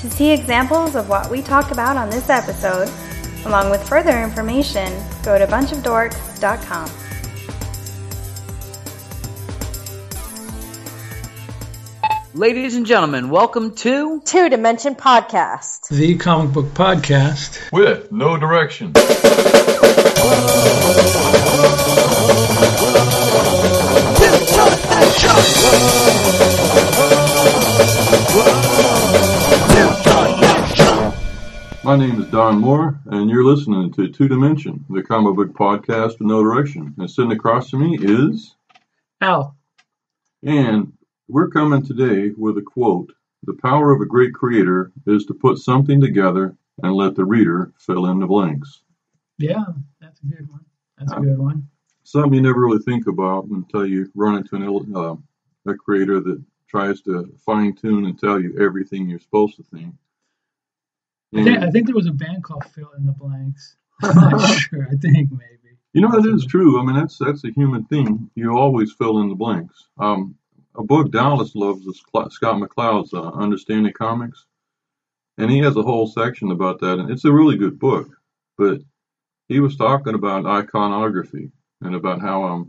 To see examples of what we talk about on this episode, along with further information, go to bunchofdorks.com. Ladies and gentlemen, welcome to Two Dimension Podcast, the comic book podcast with no direction. My name is Don Moore, and you're listening to Two Dimension, the comic book podcast with no direction. And sitting across from me is Al. And we're coming today with a quote. The power of a great creator is to put something together and let the reader fill in the blanks. Yeah, that's a good one. That's a good one. Something you never really think about until you run into a creator that tries to fine-tune and tell you everything you're supposed to think. I think there was a band called Fill in the Blanks. I'm not sure. I think maybe. You know, it is true. I mean, that's a human thing. You always fill in the blanks. A book Dallas loves is Scott McCloud's Understanding Comics, and he has a whole section about that, and it's a really good book. But he was talking about iconography and about how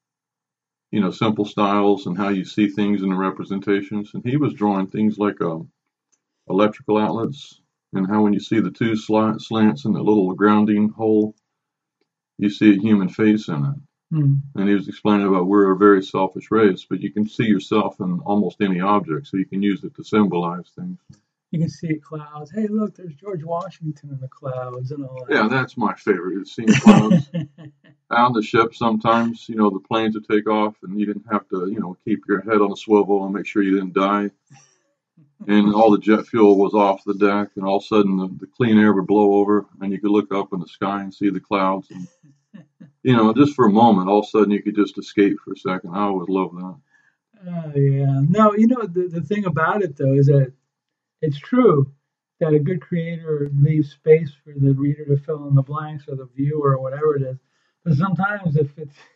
simple styles and how you see things in the representations, and he was drawing things like electrical outlets and how when you see the two slants in the little grounding hole, you see a human face in it. And he was explaining about we're a very selfish race, but you can see yourself in almost any object, so you can use it to symbolize things. You can see clouds. Hey, look, there's George Washington in the clouds and all that. Yeah, that's my favorite, is seeing clouds. On the ship sometimes, the planes would take off and you didn't have to, keep your head on a swivel and make sure you didn't die. And all the jet fuel was off the deck, and all of a sudden the clean air would blow over and you could look up in the sky and see the clouds. And just for a moment, all of a sudden you could just escape for a second. I always love that. Oh, yeah. No, the thing about it, though, is that it's true that a good creator leaves space for the reader to fill in the blanks or the viewer or whatever it is. But sometimes if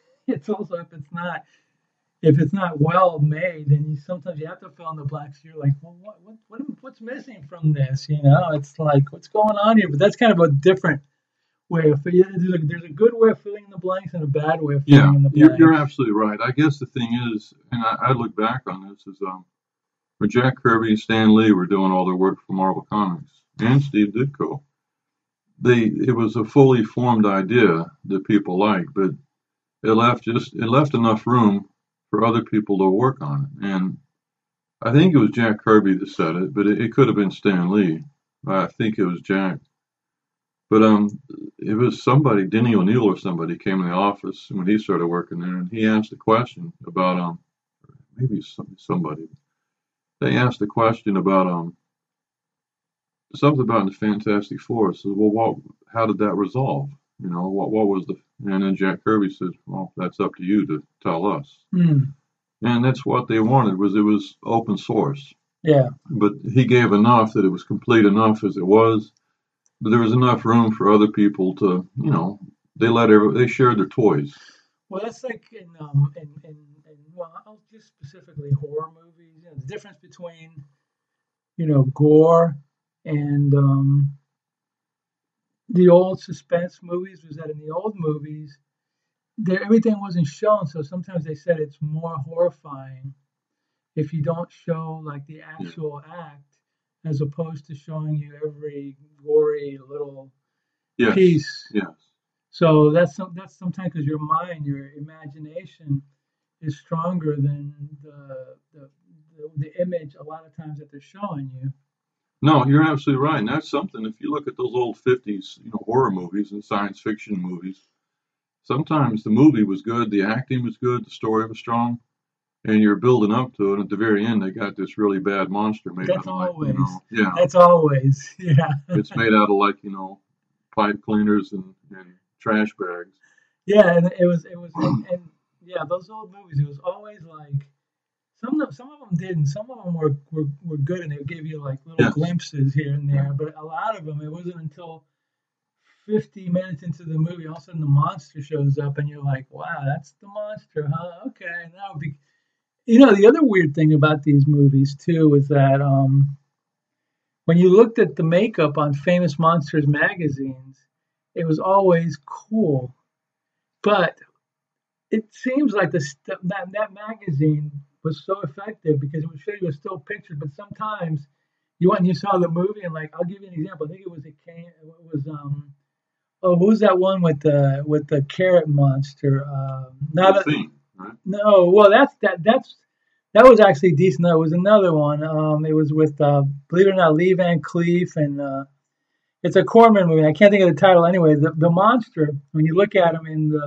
it's not well made, then sometimes you have to fill in the blanks. You're like, well, what's missing from this? It's like, what's going on here? But that's kind of a different way of there's a good way of filling in the blanks and a bad way of filling in the blanks. You're absolutely right. I guess the thing is, and I look back on this, is when Jack Kirby and Stan Lee were doing all their work for Marvel Comics and Steve Ditko, it was a fully formed idea that people liked, but it left enough room for other people to work on it. And I think it was Jack Kirby that said it, but it could have been Stan Lee. I think it was Jack. But it was somebody, Denny O'Neil or somebody, came in the office when he started working there, and he asked a question about maybe somebody. They asked a question about something about the Fantastic Four. So, well, how did that resolve? What was and then Jack Kirby says, well, that's up to you to tell us. And that's what they wanted, it was open source. Yeah. But he gave enough that it was complete enough as it was. But there was enough room for other people to, they shared their toys. Well, that's like in I'll just specifically horror movies. The difference between, gore and the old suspense movies was that in the old movies, everything wasn't shown. So sometimes they said it's more horrifying if you don't show like the actual act, as opposed to showing you every gory little piece. Yes. So that's sometimes because your mind, your imagination is stronger than the image a lot of times that they're showing you. No, you're absolutely right. And that's something, if you look at those old 50s, horror movies and science fiction movies, sometimes the movie was good, the acting was good, the story was strong, and you're building up to it. And at the very end, they got this really bad monster made out of always. That's always, yeah. It's made out of pipe cleaners and trash bags. Yeah, and it was, and yeah, those old movies, it was always like, some of them didn't. Some of them were good, and they would give you like little glimpses here and there. But a lot of them, it wasn't until 50 minutes into the movie, all of a sudden the monster shows up, and you're like, wow, that's the monster, huh? Okay, now the other weird thing about these movies too is that when you looked at the makeup on Famous Monsters magazines, it was always cool. But it seems like that magazine was so effective because it would show you a still picture, but sometimes you went and you saw the movie and like I'll give you an example. I think it was who's that one with the carrot monster? Not The Thing, right? No, well that was actually decent. That was another one. It was with believe it or not, Lee Van Cleef and it's a Corman movie. I can't think of the title. Anyway, the monster when you look at him in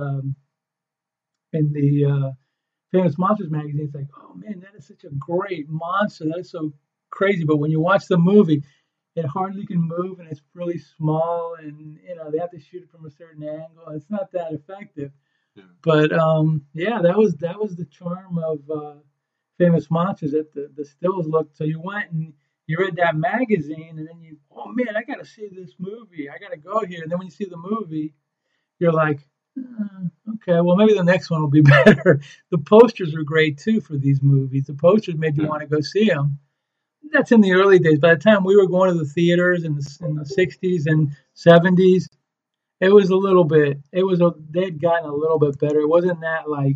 the Famous Monsters magazine, it's like, oh man, that is such a great monster. That is so crazy. But when you watch the movie, it hardly can move and it's really small, and they have to shoot it from a certain angle. It's not that effective. Yeah. But yeah, that was the charm of Famous Monsters. That the stills looked. So you went and you read that magazine, and then oh man, I got to see this movie. I got to go here. And then when you see the movie, you're like, okay, well maybe the next one will be better. The posters are great too for these movies. The posters made you want to go see them. That's in the early days. By the time we were going to the theaters in the 60s and 70s, it was they'd gotten a little bit better. It wasn't that like,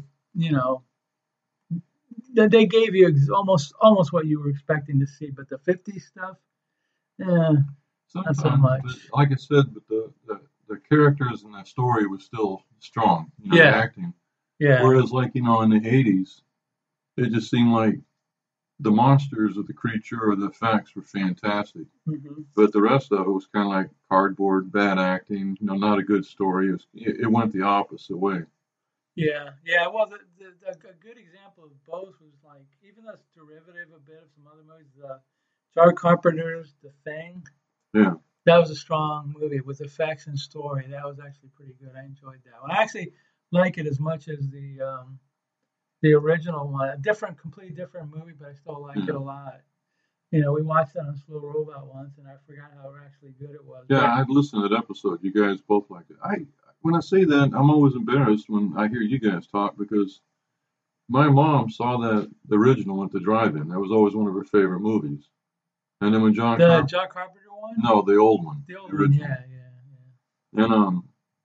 that they gave you almost what you were expecting to see. But the 50s stuff, not so much. Like I said, but the characters in that story was still strong, the acting. Yeah. Whereas like, in the 80s, it just seemed like the monsters or the creature or the effects were fantastic. Mm-hmm. But the rest of it was kind of like cardboard, bad acting, not a good story. It went the opposite way. Yeah. Well, a good example of both was like, even though it's derivative a bit of some other movies, John Carpenter's The Thing. Yeah. That was a strong movie with effects and story. That was actually pretty good. I enjoyed that one. I actually like it as much as the original one. Completely different movie, but I still like it a lot. We watched that on Slow Robot once, and I forgot how actually good it was. Yeah, I'd listened to that episode. You guys both liked it. When I say that, I'm always embarrassed when I hear you guys talk because my mom saw the original at the drive-in. That was always one of her favorite movies. And then when John Carpenter one? No, the old one. The old one, yeah. And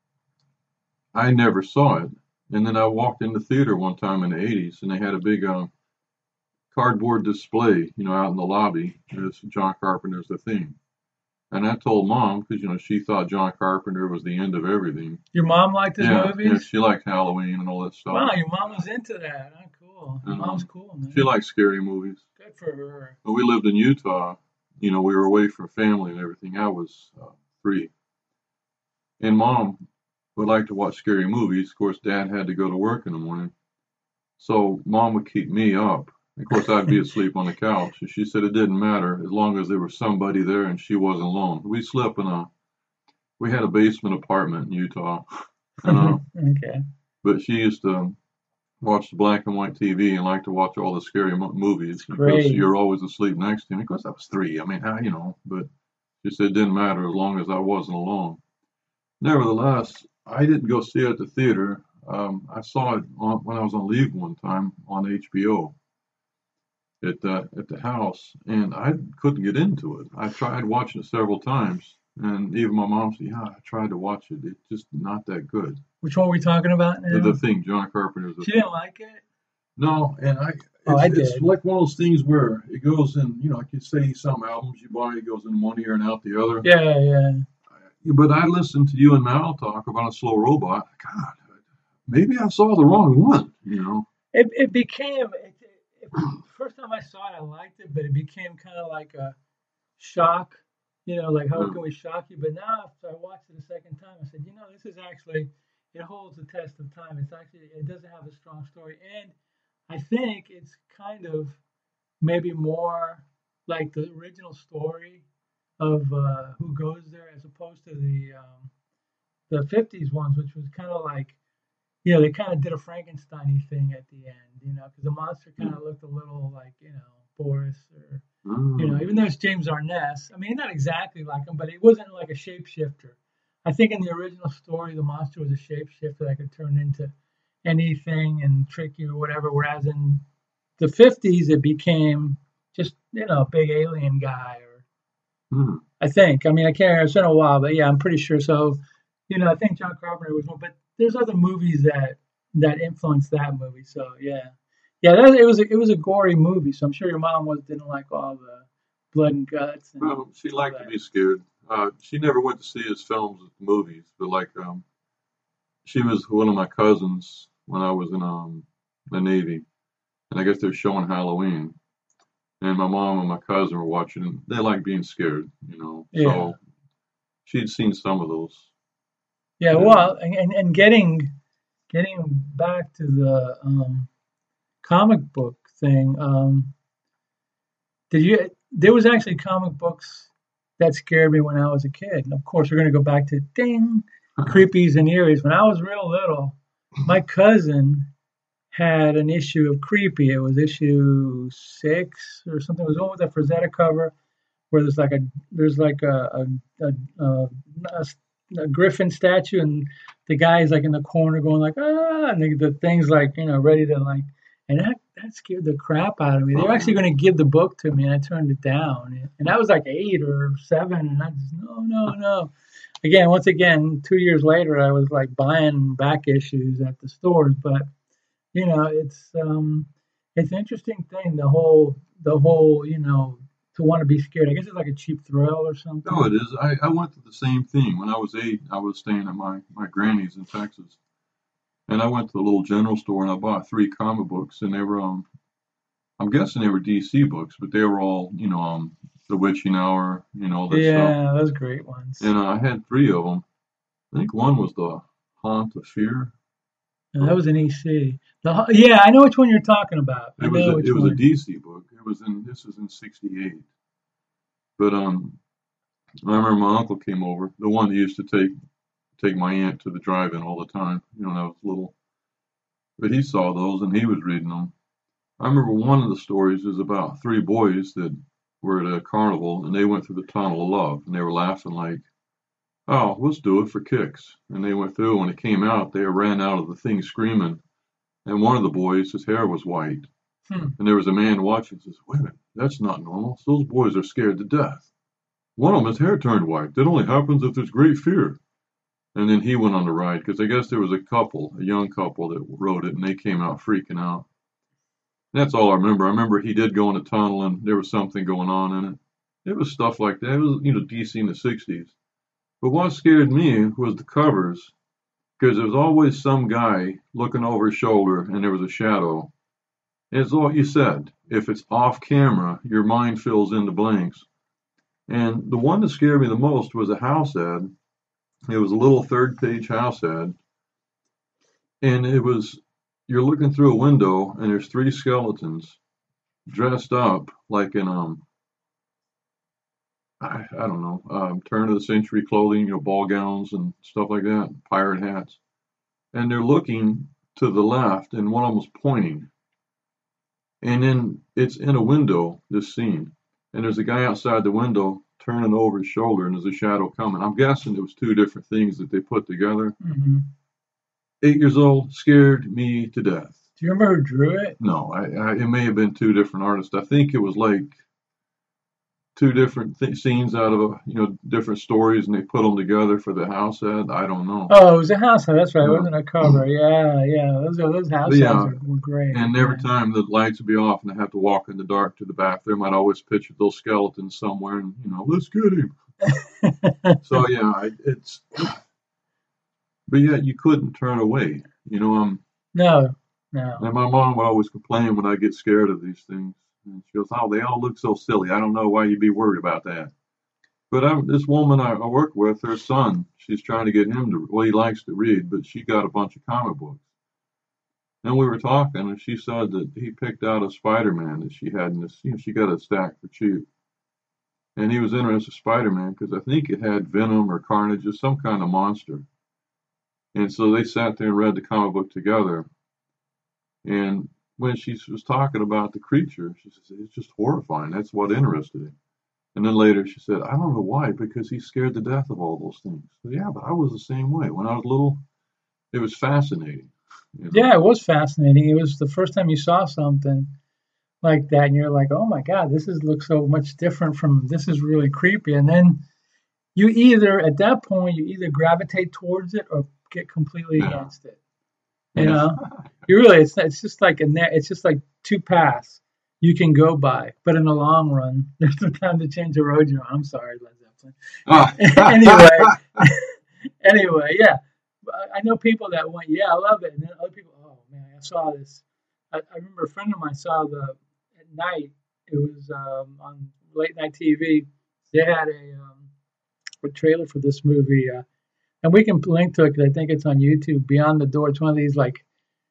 I never saw it. And then I walked in the theater one time in the 80s, and they had a big cardboard display, out in the lobby. It's John Carpenter's The Thing. And I told Mom, because, she thought John Carpenter was the end of everything. Your mom liked his movies? Yeah, she liked Halloween and all that stuff. Wow, your mom was into that. Oh, cool. Your mom's cool, man. She likes scary movies. Good for her. When we lived in Utah, we were away from family and everything. I was 3. And Mom would like to watch scary movies. Of course, Dad had to go to work in the morning. So Mom would keep me up. Of course, I'd be asleep on the couch. And she said it didn't matter as long as there was somebody there and she wasn't alone. We slept we had a basement apartment in Utah. Okay. But she used to watch the black and white TV and like to watch all the scary movies because you're always asleep next to me. Of course, I was 3. I mean, but she said it didn't matter as long as I wasn't alone. Nevertheless, I didn't go see it at the theater. I saw it when I was on leave one time on HBO at the house, and I couldn't get into it. I tried watching it several times, and even my mom said, "Yeah, I tried to watch it. It's just not that good." Which one are we talking about now? The Thing, John Carpenter's The Thing. She didn't like it? No, and it's like one of those things where it goes in, like you say, some albums you buy, it goes in one ear and out the other. Yeah. But I listened to you and Mal talk about a Slow Robot. God, maybe I saw the wrong one, It became, first time I saw it, I liked it, but it became kind of like a shock, like how can we shock you? But now after I watched it a second time, I said, this is actually, it holds the test of time. It doesn't have a strong story. And I think it's kind of maybe more like the original story of who goes there as opposed to the 50s ones, which was kind of like, they kind of did a Frankenstein-y thing at the end, because the monster kind of looked a little like, Boris or, even though it's James Arness. I mean, not exactly like him, but it wasn't like a shapeshifter. I think in the original story, the monster was a shapeshifter that could turn into anything and trick you or whatever, whereas in the 50s, it became just, a big alien guy or Hmm. I think. I mean, I can't remember. It's been a while, but yeah, I'm pretty sure. So, I think John Carpenter was one, but there's other movies that influenced that movie. So yeah, it was a gory movie. So I'm sure your mom didn't like all the blood and guts and Well, she all liked to that. be scared. She never went to see his films at the movies, but like she was one of my cousins when I was in the Navy, and I guess they're showing Halloween, and my mom and my cousin were watching, and they like being scared, Yeah, So she'd seen some of those. yeah. And Well, and getting back to the comic book thing. Did you? There was actually comic books that scared me when I was a kid. And of course, we're going to go back to ding, creepies and eerie's. When I was real little, my cousin had an issue of Creepy. It was issue 6 or something. It was one with a Frazetta cover where there's a griffin statue and the guy's like in the corner going like and the thing's like ready to like, and that scared the crap out of me. They were oh actually yeah, going to give the book to me and I turned it down, and I was like 8 or 7 and I just no. Once again 2 years later I was like buying back issues at the stores, but it's an interesting thing, the whole to want to be scared. I guess it's like a cheap thrill or no, it something. is. I went through the same thing when I was 8. I was staying at my granny's in Texas, and I went to the little general store and I bought 3 comic books, and they were I'm guessing they were DC books, but they were all, The Witching Hour, all that stuff. Yeah, those great ones. And I had 3 of them. I think one was the Haunt of Fear. And that Or was an EC. Yeah, I know which one you're talking about. I know it which was a one. DC book. This was in '68. But I remember my uncle came over, the one that used to take my aunt to the drive-in all the time. When I was little. But he saw those and he was reading them. I remember one of the stories is about 3 boys that were at a carnival and they went through the tunnel of love and they were laughing like, "Oh, let's do it for kicks." And they went through. When it came out, they ran out of the thing screaming. And one of the boys, his hair was white. Hmm. And there was a man watching and says, "Wait a minute, that's not normal. Those boys are scared to death. One of them, his hair turned white. That only happens if there's great fear." And then he went on the ride because I guess there was a young couple that rode it and they came out freaking out. That's all I remember. I remember he did go in the tunnel and there was something going on in it. It was stuff like that. It was, DC in the 60s. But what scared me was the covers because there was always some guy looking over his shoulder and there was a shadow. It's what you said. If it's off camera, your mind fills in the blanks. And the one that scared me the most was a house ad. It was a little 3rd-page house ad. And you're looking through a window and there's 3 skeletons dressed up like in, I don't know, turn of the century clothing, ball gowns and stuff like that, pirate hats. And they're looking to the left and one of them was pointing. And then it's in a window, this scene. And there's a guy outside the window turning over his shoulder and there's a shadow coming. I'm guessing it was 2 different things that they put together. Hmm. 8 years old, scared me to death. Do you remember who drew it? No, it may have been 2 different artists. I think it was like 2 different scenes out of different stories, and they put them together for the house ad. I don't know. Oh, it was a house ad. That's right. It Yeah. wasn't a cover. Yeah. Those house Yeah. ads were great. And every time the lights would be off and I have to walk in the dark to the bathroom, I'd always picture those skeletons somewhere and, let's get him. So, yeah, but yet you couldn't turn away. No. And my mom would always complain when I get scared of these things. And she goes, "Oh, they all look so silly. I don't know why you'd be worried about that." But this woman I work with, her son, she's trying to get him he likes to read, but she got a bunch of comic books. And we were talking, and she said that he picked out a Spider-Man that she had in this, she got a stack for cheap. And he was interested in Spider-Man because I think it had Venom or Carnage or some kind of monster. And so they sat there and read the comic book together. And when she was talking about the creature, she said, "It's just horrifying. That's what interested him." And then later she said, "I don't know why, because he's scared to death of all those things." So, yeah, but I was the same way. When I was little, it was fascinating. Yeah, it was fascinating. It was the first time you saw something like that, and you're like, oh my God, looks so much different from this is really creepy. And then you either at that point you either gravitate towards it or get completely against it. You know, you really it's just like it's just like two paths you can go by, but in the long run, there's no time to change the road you're on. I'm sorry, Led Zeppelin. anyway, yeah. I know people that went, yeah, I love it, and then other people, oh man, I saw this. I remember a friend of mine saw at night. It was on late night TV. They had a trailer for this movie, and we can link to it because I think it's on YouTube. Beyond the Door. It's one of these like,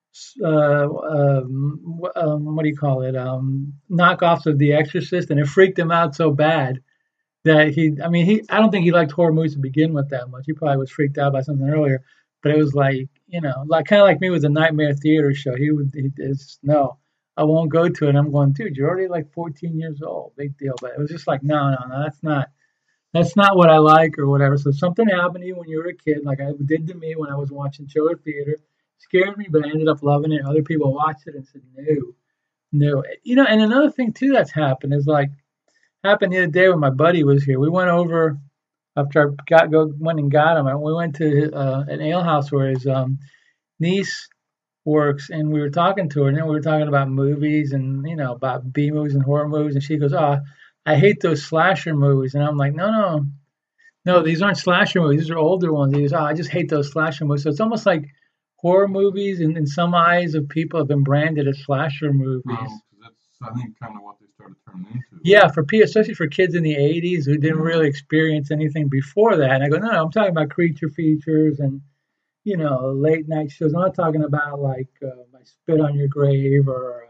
what do you call it? Knockoffs of The Exorcist, and it freaked him out so bad that I don't think he liked horror movies to begin with that much. He probably was freaked out by something earlier, but it was like, like kind of like me with the Nightmare Theater show. No, I won't go to it. I'm going, dude, you're already like 14 years old. Big deal. But it was just like, no, that's not what I like or whatever. So something happened to you when you were a kid, like it did to me when I was watching Children's Theater. Scared me, but I ended up loving it. Other people watched it and said, no. And another thing too that's happened is like, happened the other day when my buddy was here. We went over after I went and got him. We went to an ale house where his niece works, and we were talking to her, and then we were talking about movies and about B movies and horror movies, and she goes, "Oh, I hate those slasher movies," and I'm like, "No, these aren't slasher movies. These are older ones." He goes, "Oh, I just hate those slasher movies." So it's almost like horror movies, in some eyes of people, have been branded as slasher movies. Well, that's, I think, kind of what they started turning into. Yeah, especially for kids in the 80s who didn't really experience anything before that. And I go, no, I'm talking about creature features and, late night shows. I'm not talking about like I Spit on Your Grave or,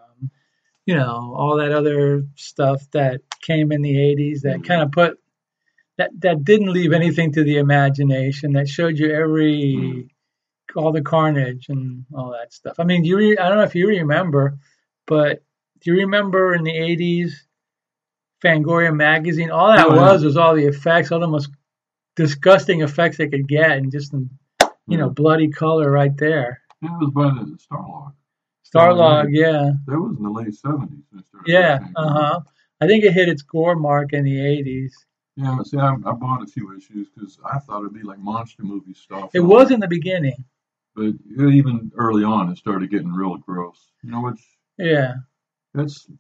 all that other stuff that came in the 80s that kind of put, that didn't leave anything to the imagination, that showed you all the carnage and all that stuff. I mean, I don't know if you remember, but do you remember in the 80s, Fangoria magazine? All that was all the effects, all the most disgusting effects they could get, and just bloody color right there. It was by the Starlog. Starlog, yeah. That was in the late 70s. Yeah, I think it hit its gore mark in the 80s. Yeah, see, I bought a few issues because I thought it'd be like monster movie stuff. It was in the beginning. But even early on, it started getting real gross. That's,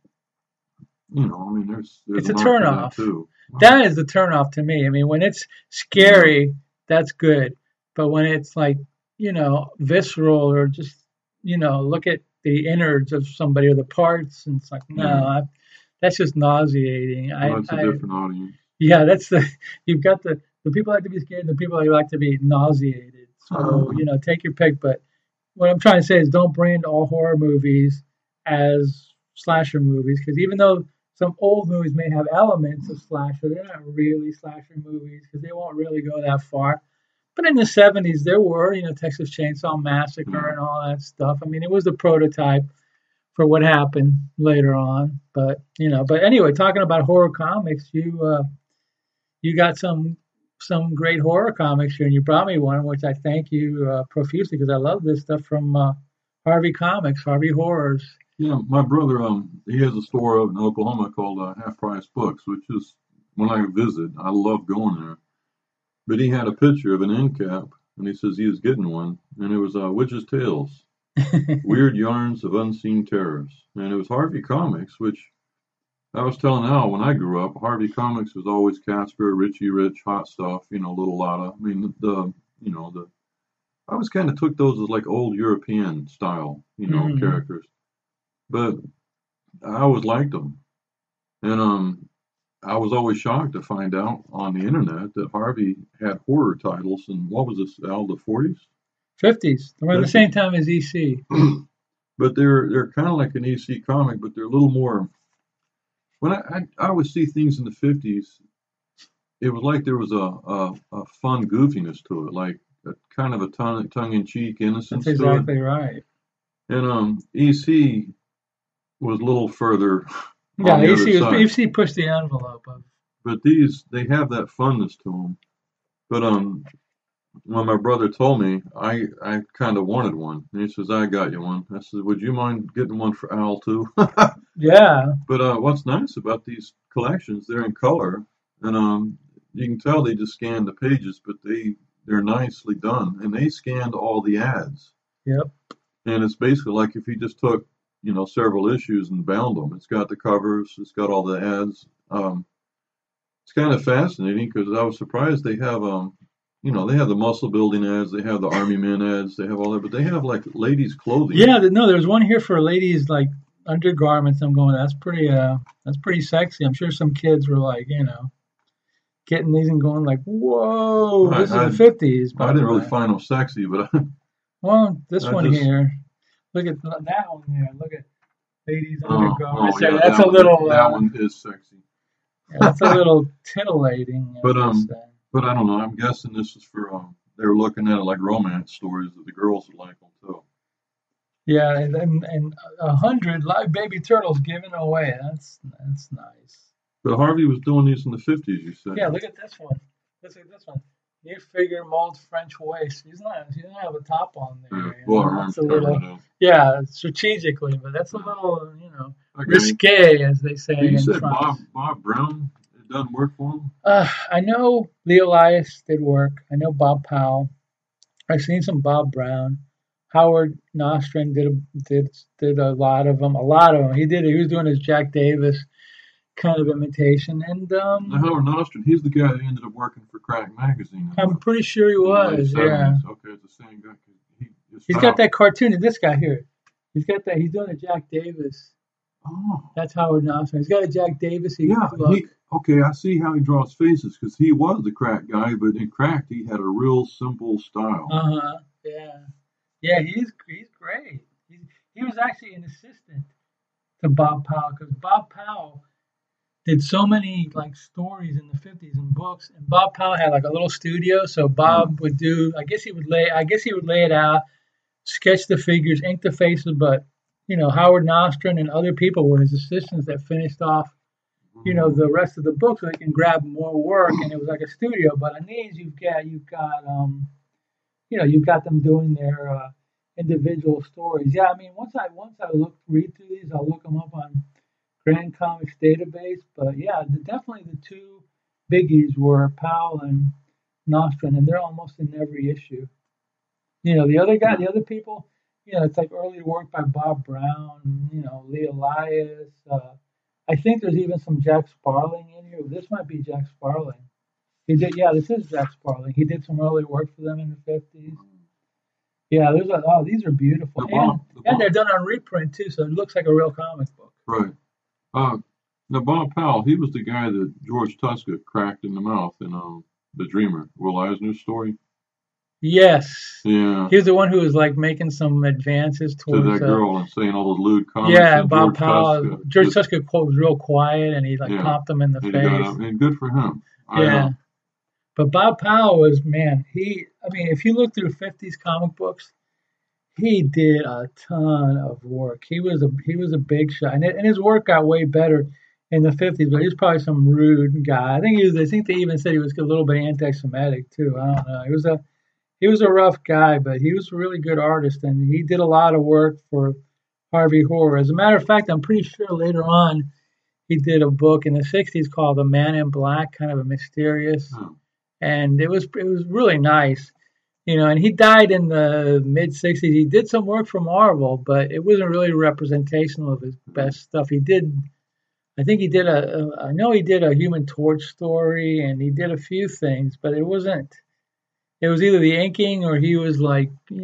there's it's a turnoff. Too. That is the turnoff to me. I mean, when it's scary, that's good. But when it's like, visceral or just, look at the innards of somebody or the parts, and it's like, no, that's just nauseating. That's a different audience. Yeah, you've got the people like to be scared and the people that like to be nauseated. So, take your pick. But what I'm trying to say is don't brand all horror movies as slasher movies, because even though some old movies may have elements of slasher, they're not really slasher movies because they won't really go that far. But in the 70s, there were, Texas Chainsaw Massacre and all that stuff. I mean, it was the prototype for what happened later on. But, but anyway, talking about horror comics, you got some great horror comics here, and you brought me one, which I thank you profusely because I love this stuff from Harvey Comics, Harvey Horrors. Yeah, my brother, he has a store in Oklahoma called Half Price Books, which is, when I visit, I love going there. But he had a picture of an end cap, and he says he was getting one, and it was Witch's Tales, Weird Yarns of Unseen Terrors. And it was Harvey Comics, which I was telling Al, when I grew up, Harvey Comics was always Casper, Richie Rich, Hot Stuff, Little Lotta. I mean, I always kind of took those as like old European style, characters. But I always liked them. And I was always shocked to find out on the internet that Harvey had horror titles in, what was this, Al, the 40s? 50s. Around the same time as EC. But they're kind of like an EC comic, but they're a little more... When I would see things in the 50s, it was like there was a fun goofiness to it, like a kind of a tongue-in-cheek innocence to it. That's exactly right. And EC was a little further on the other side. EC pushed the envelope. But they have that funness to them. But when my brother told me, I kind of wanted one. And he says, I got you one. I said, would you mind getting one for Al too? Yeah. But what's nice about these collections, they're in color, and you can tell they just scanned the pages, but they're nicely done, and they scanned all the ads. Yep. And it's basically like if you just took, several issues and bound them. It's got the covers, it's got all the ads. It's kind of fascinating because I was surprised they have, they have the muscle building ads, they have the Army Men ads, they have all that, but they have like ladies' clothing. Yeah. No, there's one here for ladies like undergarments. I'm going, that's pretty sexy. I'm sure some kids were like, getting these and going like, whoa, this is the 50s. I didn't really find them sexy, but well, this one here, look at that one there. Look at ladies undergarments. yeah, that's a little. That one is sexy. Yeah, that's a little titillating. But I don't know. I'm guessing this is for they were looking at it like romance stories that the girls would like them too. Yeah, and 100 live baby turtles given away. That's nice. But Harvey was doing these in the 50s, you said. Yeah, look at this one. Look at this one. New figure mold French waist. He doesn't have a top on there. That's a little, strategically, but that's a little, risque, as they say. You said Bob Brown, it doesn't work for him? I know Leo Elias did work. I know Bob Powell. I've seen some Bob Brown. Howard Nostrin did a lot of them. He was doing his Jack Davis kind of imitation. And Howard Nostrin, he's the guy that ended up working for Crack Magazine. I'm pretty sure he was. Yeah. Okay, it's the same guy. He's got that cartoon. This guy here. He's got that. He's doing a Jack Davis. Oh. That's Howard Nostrin. He's got a Jack Davis. Okay, I see how he draws faces because he was the Crack guy, but in Crack he had a real simple style. Yeah. Yeah, he's great. He was actually an assistant to Bob Powell because Bob Powell did so many like stories in the 50s and books, and Bob Powell had like a little studio, so Bob would do. I guess he would lay it out, sketch the figures, ink the faces, but Howard Nostrin and other people were his assistants that finished off, the rest of the book so they can grab more work, and it was like a studio. But on these, you've got them doing their individual stories. Yeah, I mean, once I read through these, I'll look them up on Grand Comics database. But yeah, definitely the two biggies were Powell and Nostrin, and they're almost in every issue. The other people, it's like early work by Bob Brown, Lee Elias. I think there's even some Jack Sparling in here. This might be Jack Sparling. This is Jack Sparling. He did some early work for them in the 50s. Yeah, these are beautiful. And they're done on reprint too, so it looks like a real comic book. Right. Now Bob Powell, he was the guy that George Tuska cracked in the mouth in The Dreamer, Will Eisner's story. Yes. Yeah. He was the one who was like making some advances towards to that girl and saying all the lewd comments. Yeah, Bob Powell. George Tuska was real quiet, and he popped him in the face. And good for him. Yeah. But Bob Powell was, man, if you look through 50s comic books, he did a ton of work. He was a big shot, and his work got way better in the 50s. But he was probably some rude guy. I think they even said he was a little bit anti-Semitic too. I don't know. He was a rough guy, but he was a really good artist, and he did a lot of work for Harvey Horror. As a matter of fact, I'm pretty sure later on he did a book in the 60s called The Man in Black, kind of a mysterious. And it was really nice, and he died in the mid 60s. He did some work for Marvel, but it wasn't really representational of his best stuff. I think he did I know he did a Human Torch story, and he did a few things, but it was either the inking or he was like, he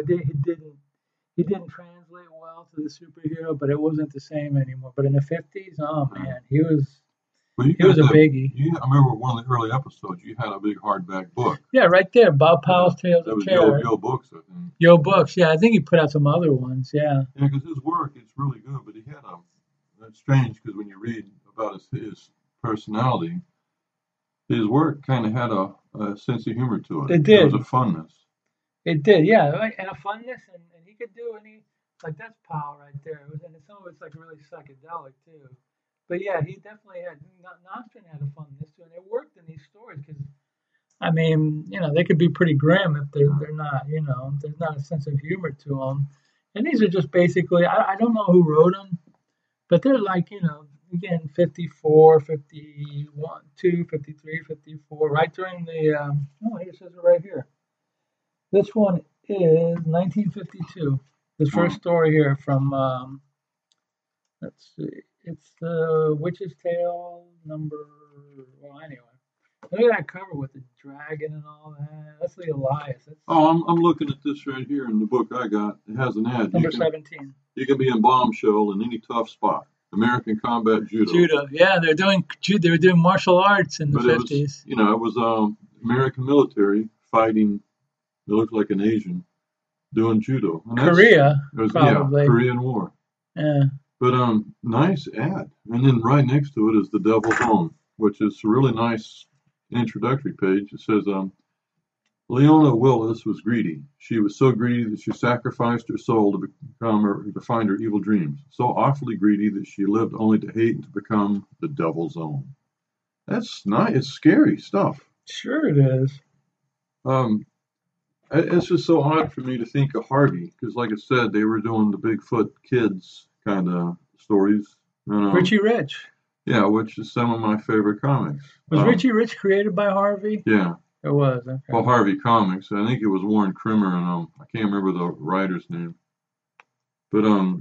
didn't translate well to the superhero, but it wasn't the same anymore. But in the 50s, oh man, he was a biggie. I remember one of the early episodes, you had a big hardback book. Yeah, right there. Bob Powell's Tales of Terror. Yo Books, I think. Yo Books, yeah. I think he put out some other ones, yeah. Yeah, because his work, it's really good, but he had that's strange because when you read about his personality, his work kind of had a sense of humor to it. It did. There was a funness. It did, yeah. And a funness, and he could do like that's Powell right there. And some of it's like really psychedelic too. But yeah, he definitely had, Nostrin had a funness too, and it worked in these stories because, I mean, they could be pretty grim if they're not, there's not a sense of humor to them. And these are just basically, I don't know who wrote them, but they're like, again, 54, 51, 2, 53, 54, right during the, it says it right here. This one is 1952. This first story here from, let's see, it's the Witch's Tale anyway. Look at that cover with the dragon and all that. That's the Elias. I'm looking at this right here in the book I got. It has an ad. Number 17. You can be in Bombshell in any tough spot. American Combat Judo. Judo, yeah, they were doing martial arts in the 50s. It was American military fighting. It looked like an Asian doing judo. And Korea, probably. Yeah, Korean War. Yeah. But nice ad, and then right next to it is the Devil's Own, which is a really nice introductory page. It says, Leona Willis was greedy. She was so greedy that she sacrificed her soul to find her evil dreams. So awfully greedy that she lived only to hate and to become the Devil's Own. That's nice. It's scary stuff. Sure it is. It's just so odd for me to think of Harvey, because like I said, they were doing the Bigfoot kids kind of stories. Richie Rich. Yeah, which is some of my favorite comics. Was Richie Rich created by Harvey? Yeah. It was, okay. Well, Harvey Comics. I think it was Warren Krimmer, and I can't remember the writer's name. But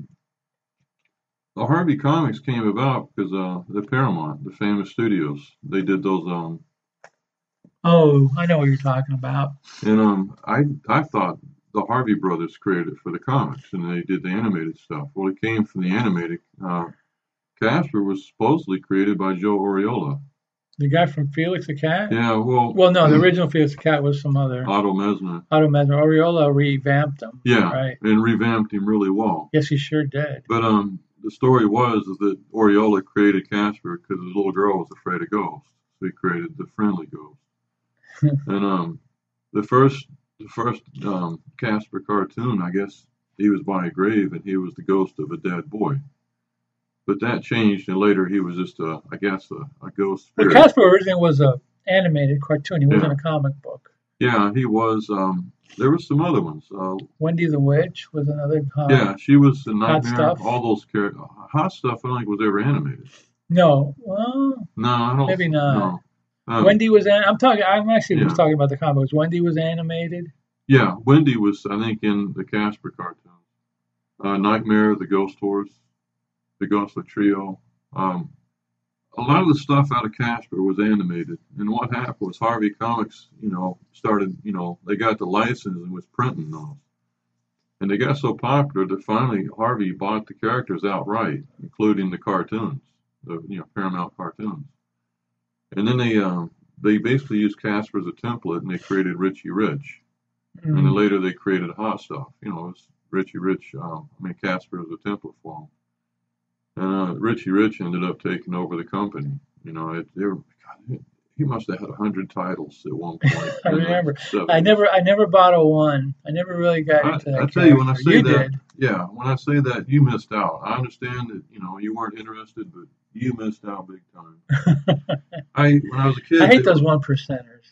the Harvey Comics came about because the Paramount, the famous studios, they did those. Oh, I know what you're talking about. And I thought the Harvey brothers created it for the comics, and they did the animated stuff. Well, it came from the animated. Casper was supposedly created by Joe Oriola. The guy from Felix the Cat? Yeah, well... Well, no, the original Felix the Cat was some other... Otto Messner. Oriola revamped him. Yeah, right. And revamped him really well. Yes, he sure did. But the story was that Oriola created Casper because his little girl was afraid of ghosts. So he created the friendly ghost. And the first Casper cartoon, I guess, he was by a grave and he was the ghost of a dead boy. But that changed, and later he was just a ghost spirit. Well, Casper originally was an animated cartoon. He wasn't a comic book. Yeah, he was. There were some other ones. Wendy the Witch was another comic. Yeah, she was a Nightmare. Hot Stuff. All those characters. Hot Stuff, I don't think was ever animated. No. Well, no, I don't. Maybe not. No. Wendy was. I'm actually was talking about the comics. Wendy was animated. Yeah, Wendy was. I think in the Casper cartoon. Nightmare, the Ghost Horse. The Ghostly Trio. A lot of the stuff out of Casper was animated, and what happened was Harvey Comics, started, they got the license and was printing those, and they got so popular that finally Harvey bought the characters outright, including the cartoons, the Paramount cartoons, and then they basically used Casper as a template, and they created Richie Rich, and then later they created Hot Stuff. It was Richie Rich. Casper was a template for them. Richie Rich ended up taking over the company. He must have had 100 titles at one point. I remember. I never bought a one. I never really got into that. I tell you, when I say you that, did. yeah, when I say that, you missed out. I understand that you weren't interested, but you missed out big time. When I was a kid, I hate those 1%ers.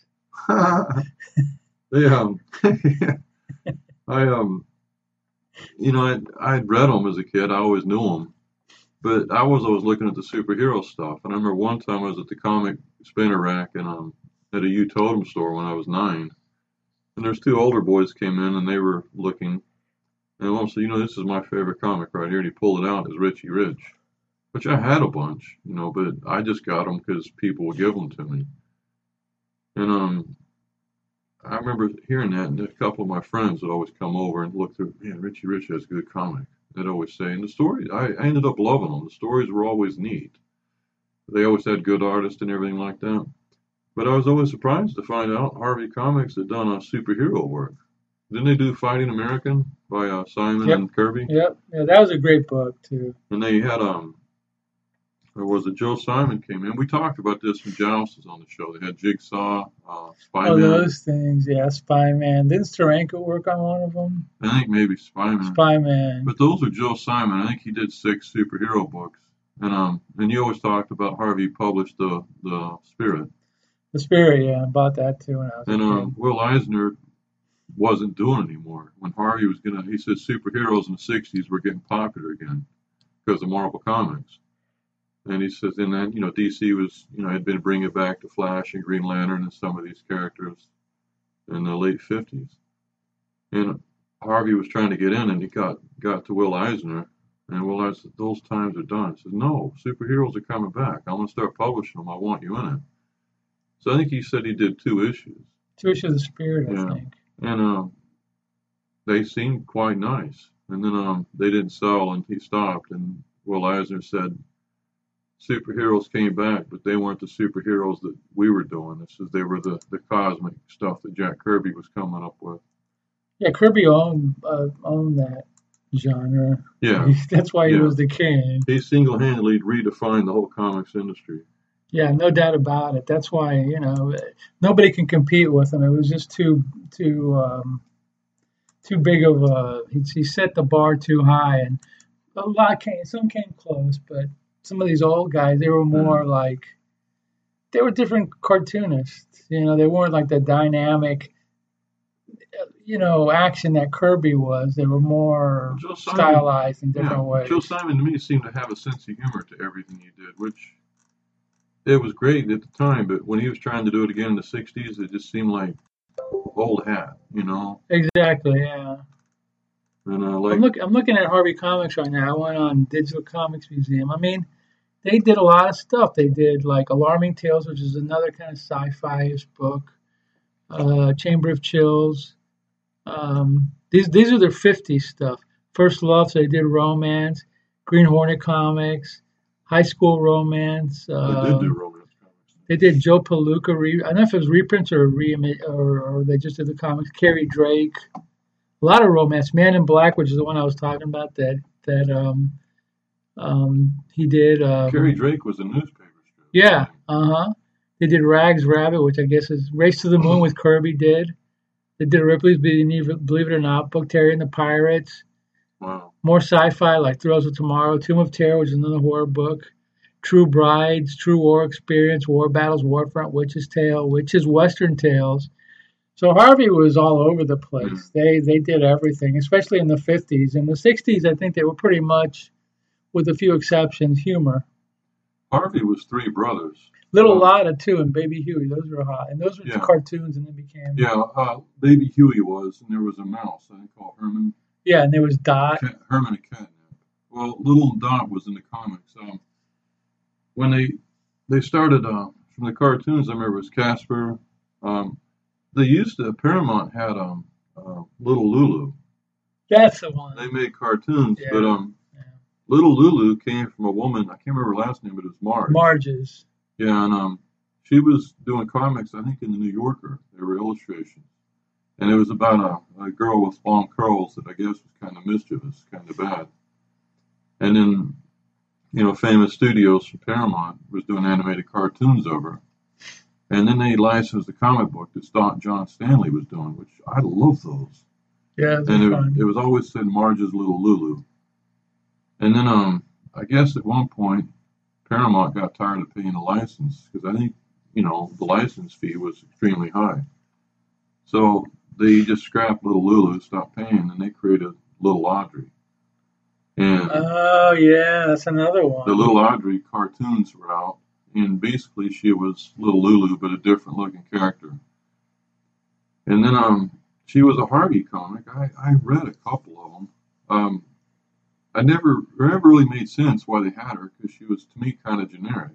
I'd read them as a kid. I always knew them. But I was always looking at the superhero stuff. And I remember one time I was at the comic spinner rack and at a U-Totem store when I was 9. And there's 2 older boys came in and they were looking. And one said, this is my favorite comic right here. And he pulled it out. It was Richie Rich. Which I had a bunch, but I just got them because people would give them to me. And I remember hearing that, and a couple of my friends would always come over and look through, man, Richie Rich has a good comic. They'd always say, and the stories, I ended up loving them. The stories were always neat. They always had good artists and everything like that. But I was always surprised to find out Harvey Comics had done superhero work. Didn't they do Fighting American by Simon and Kirby? Yep. Yeah, that was a great book, too. And they had, or was it Joe Simon came in? We talked about this when Joust was on the show. They had Jigsaw, Spy-Man. Oh, those things, yeah, Spy-Man. Didn't Steranko work on one of them? I think maybe Spy-Man. Spy-Man. But those are Joe Simon. I think he did 6 superhero books. And you always talked about Harvey published the Spirit. The Spirit, yeah, I bought that too when I was a And kid. Will Eisner wasn't doing anymore. When Harvey was he said superheroes in the '60s were getting popular again because of Marvel Comics. And he says, and then DC was had been bringing back the Flash and Green Lantern and some of these characters in the late '50s. And Harvey was trying to get in, and he got to Will Eisner, and Will Eisner said, "Those times are done." He said, "No, superheroes are coming back. I'm going to start publishing them. I want you in it." So I think he said he did 2 issues. 2 issues of The Spirit, I Yeah. think. And they seemed quite nice. And then they didn't sell, and he stopped. And Will Eisner said, "Superheroes came back, but they weren't the superheroes that we were doing. They were the cosmic stuff that Jack Kirby was coming up with." Yeah, Kirby owned that genre. Yeah. That's why he Yeah. was the king. He single-handedly redefined the whole comics industry. Yeah, no doubt about it. That's why nobody can compete with him. It was just too big of a. He set the bar too high, and some came close, but some of these old guys, they were more like they were different cartoonists. They weren't like the dynamic, action that Kirby was. They were more Joe Simon, stylized in different ways. Joe Simon to me seemed to have a sense of humor to everything he did, which it was great at the time. But when he was trying to do it again in the '60s, it just seemed like old hat, Exactly, yeah. And I'm looking at Harvey Comics right now. I went on Digital Comics Museum. I mean, they did a lot of stuff. They did like Alarming Tales, which is another kind of sci-fi-ish book. Chamber of Chills. These are their '50s stuff. First Love, so they did romance. Green Hornet Comics, High School Romance. they did do romance comics. They did Joe Palooka. I don't know if it was reprints or or they just did the comics. Carrie Drake. A lot of romance. Man in Black, which is the one I was talking about. That he did. Carrie Drake was a newspaper strip. Yeah. They did Rags Rabbit, which I guess is Race to the Moon with Kirby did. They did Ripley's Believe It or Not book, Terry and the Pirates. Wow. More sci-fi like Thrills of Tomorrow, Tomb of Terror, which is another horror book. True Brides, True War Experience, War Battles, Warfront, Witch's Tale, Witches Western Tales. So Harvey was all over the place. They did everything, especially in the '50s. In the '60s, I think they were pretty much, with a few exceptions, humor. Harvey was 3 brothers. Little Lotta too, and Baby Huey. Those were hot, and those were just cartoons, and then became Baby Huey was, and there was a mouse I think called Herman. Yeah, and there was Dot. Herman and Catnip. Well, Little Dot was in the comics. When they started from the cartoons, I remember it was Casper. They used to Paramount had Little Lulu. That's the one. They made cartoons, but Little Lulu came from a woman, I can't remember her last name, but it was Marge. Marge's. Yeah, and she was doing comics, I think, in the New Yorker. They were illustrations. And it was about a girl with long curls that I guess was kind of mischievous, kind of bad. And then, Famous Studios from Paramount was doing animated cartoons of her. And then they licensed the comic book that John Stanley was doing, which I love those. Yeah, and it was always said Marge's Little Lulu. And then I guess at one point Paramount got tired of paying the license because I think the license fee was extremely high. So they just scrapped Little Lulu, stopped paying, and they created Little Audrey. And oh yeah, that's another one. The Little Audrey cartoons were out, and basically she was Little Lulu but a different looking character. And then she was a Harvey comic. I read a couple of them. It never really made sense why they had her because she was, to me, kind of generic.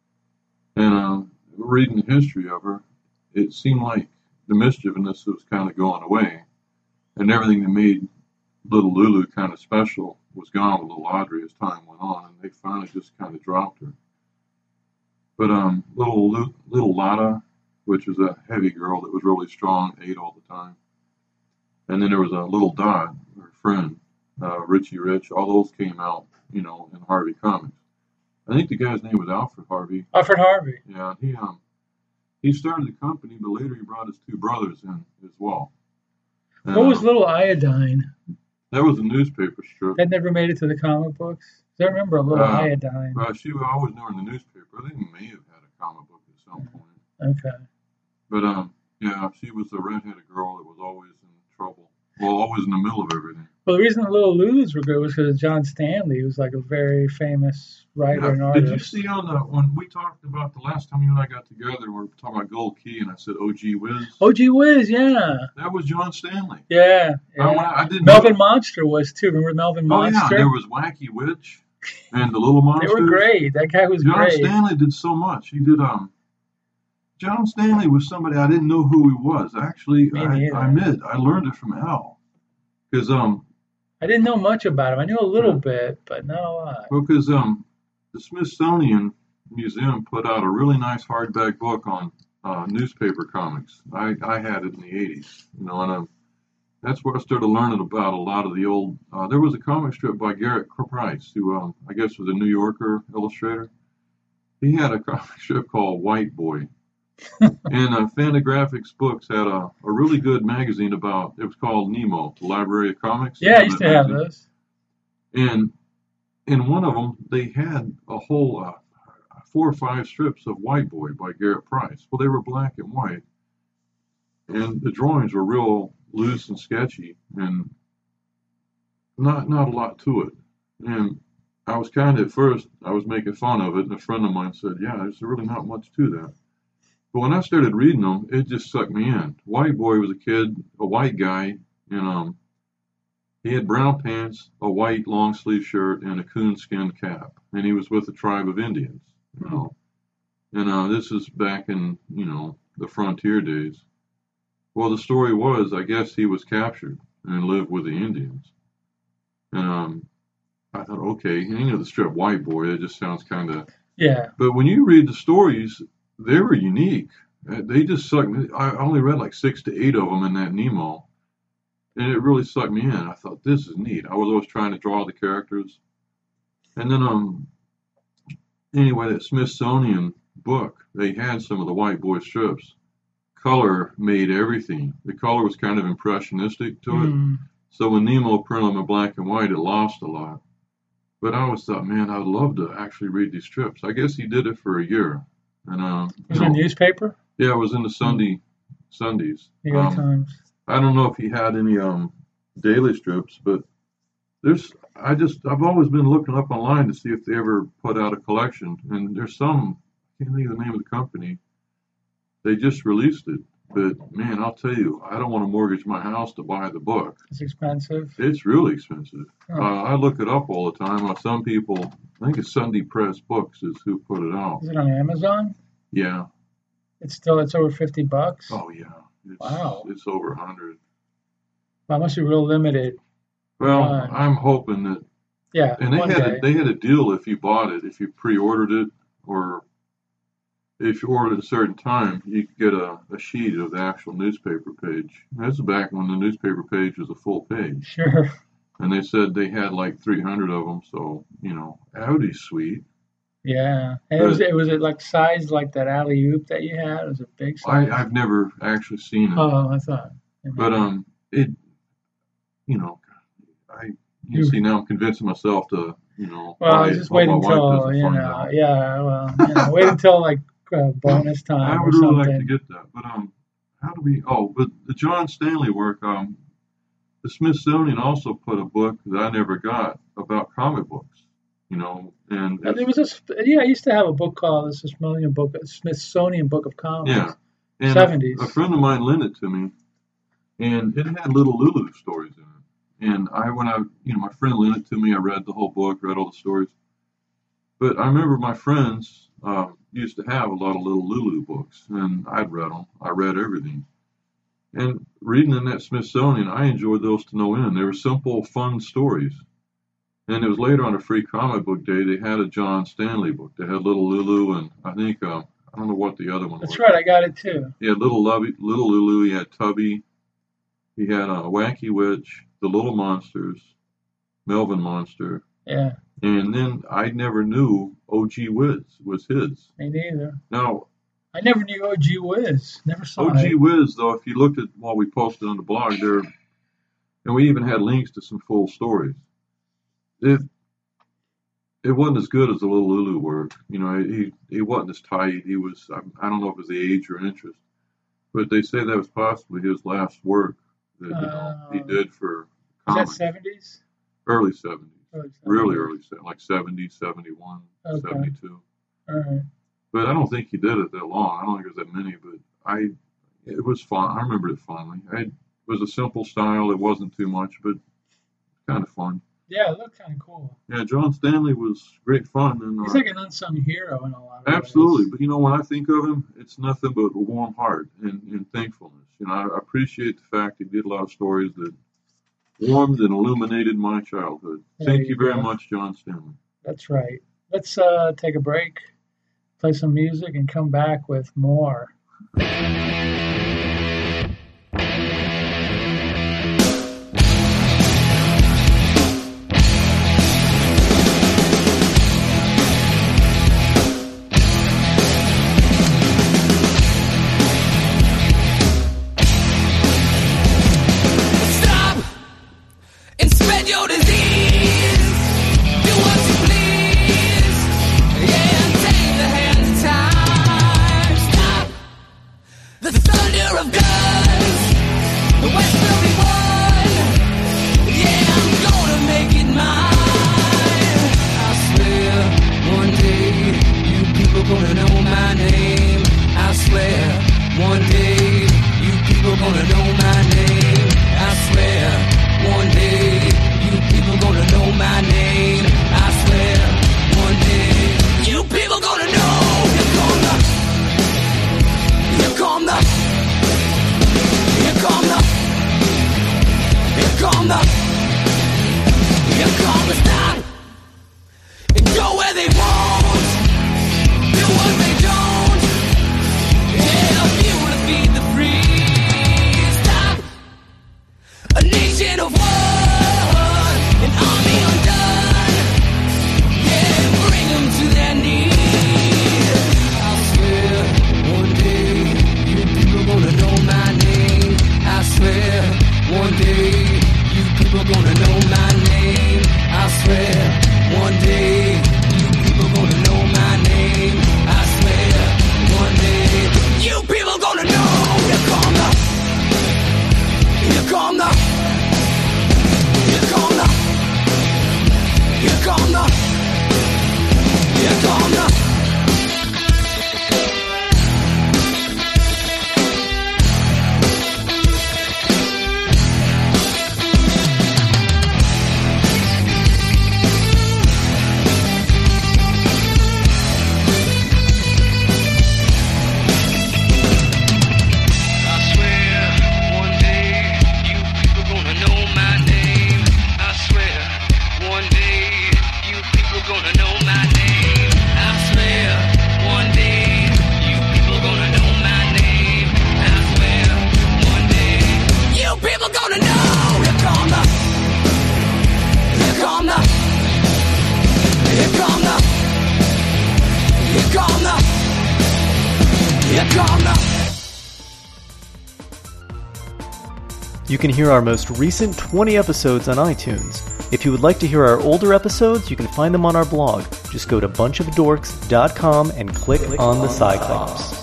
And reading the history of her, it seemed like the mischievousness was kind of going away. And everything that made Little Lulu kind of special was gone with Little Audrey as time went on. And they finally just kind of dropped her. But Little Lotta, which was a heavy girl that was really strong, ate all the time. And then there was a Little Dot, her friend. Richie Rich, all those came out, in Harvey Comics. I think the guy's name was Alfred Harvey. Alfred Harvey. Yeah, he started the company, but later he brought his 2 brothers in as well. What was Little Iodine? That was a newspaper strip. That never made it to the comic books. I remember a Little Iodine. She always knew her in the newspaper. I think he may have had a comic book at some point. Okay. But yeah, she was the redheaded girl that was always in trouble. Well, always in the middle of everything. Well, the reason the Little Lulus were good was because John Stanley was like a very famous writer Yeah. and artist. Did you see when we talked about the last time you and I got together, we were talking about Gold Key, and I said O.G. Whiz? O.G. Whiz, yeah. That was John Stanley. Yeah. I didn't Melvin Monster was too. Remember Melvin Monster? Oh, yeah. There was Wacky Witch and the Little Monsters. They were great. That guy was John great. Stanley did so much. He did John Stanley was somebody I didn't know who he was. Actually, I learned it from Al. Because I didn't know much about him. I knew a little bit, but not a lot. Well, because the Smithsonian Museum put out a really nice hardback book on newspaper comics. I had it in the 80s, and that's where I started learning about a lot of the old. There was a comic strip by Garrett Price, who I guess was a New Yorker illustrator. He had a comic strip called White Boy. And Fantagraphics Books had a really good magazine about, it was called Nemo, the Library of Comics. Yeah, I used to have those. And in one of them, they had a whole 4 or 5 strips of White Boy by Garrett Price. Well, they were black and white. And the drawings were real loose and sketchy and not a lot to it. And I was at first, I was making fun of it, and a friend of mine said, yeah, there's really not much to that. But when I started reading them, it just sucked me in. White Boy was a white guy, and he had brown pants, a white long sleeve shirt, and a coonskin cap. And he was with a tribe of Indians, And this is back in, the frontier days. Well, the story was, I guess he was captured and lived with the Indians. And I thought, okay, the strip White Boy, it just sounds kind of... Yeah. But when you read the stories, they were unique. They just sucked me. I only read like 6 to 8 of them in that Nemo, and it really sucked me in. I thought, this is neat. I was always trying to draw the characters. And then, anyway, that Smithsonian book, they had some of the White Boy strips. Color made everything. The color was kind of impressionistic to it. So when Nemo printed them in black and white, it lost a lot. But I always thought, man, I'd love to actually read these strips. I guess he did it for a year. And was it a newspaper? Yeah, it was in the Sundays. New York Times. I don't know if he had any daily strips, but I've always been looking up online to see if they ever put out a collection. And there's some, I can't think of the name of the company. They just released it. But man, I'll tell you, I don't want to mortgage my house to buy the book. It's expensive. It's really expensive. I look it up all the time. Some people, I think it's Sunday Press Books is who put it out. Is it on Amazon? Yeah. It's over $50. Oh yeah. Wow. It's over 100. Well, it must be real limited. Well, I'm hoping that. Yeah. And they had a deal if you bought it, if you pre-ordered it, or if you ordered at a certain time, you could get a sheet of the actual newspaper page. That's back when the newspaper page was a full page. Sure. And they said they had like 300 of them, so that would be sweet. Yeah, and was it like size like that alley-oop that you had? Was it big size? I've never actually seen it. Oh, I thought. But see now I'm convincing myself to Well, I was just waiting until wait until like bonus time. I would really like to get that, but how do we? Oh, but the John Stanley work. The Smithsonian also put a book that I never got about comic books. And there was I used to have a book called the Smithsonian Book of Comics. Yeah, and 70s. A friend of mine lent it to me, and it had Little Lulu stories in it. And my friend lent it to me. I read the whole book, read all the stories. But I remember my friends used to have a lot of Little Lulu books, and I'd read them. I read everything. And reading in that Smithsonian, I enjoyed those to no end. They were simple, fun stories. And it was later on a free comic book day, they had a John Stanley book. They had Little Lulu, and I think, I don't know what the other one was. That's right, I got it too. He had Little Lulu, he had Tubby, he had Wacky Witch, The Little Monsters, Melvin Monster. Yeah. And then I never knew O.G. Whiz was his. Me neither. Now, I never knew O.G. Whiz. Never saw it. O.G. Whiz, though, if you looked at what we posted on the blog there, and we even had links to some full stories. it wasn't as good as the Little Lulu work. You know, he wasn't as tight. He was, I don't know if it was the age or interest, but they say that was possibly his last work that he did for comedy. Is that 70s? Early 70s. Early 70s. Really early, like 70, 71, Okay. 72. All right. But I don't think he did it that long. I don't think it was that many, but it was fun. I remember it fondly. It was a simple style. It wasn't too much, but kind of fun. Yeah, it looked kind of cool. Yeah, John Stanley was great fun. And He's like an unsung hero in a lot of absolutely. ways. But, you know, when I think of him, it's nothing but a warm heart and thankfulness. You know, I appreciate the fact he did a lot of stories that warmed and illuminated my childhood. Thank you very much, John Stanley. That's right. Let's take a break, play some music, and come back with more. You can hear our most recent 20 episodes on iTunes. If you would like to hear our older episodes, you can find them on our blog. Just go to bunchofdorks.com and click on the Cyclops.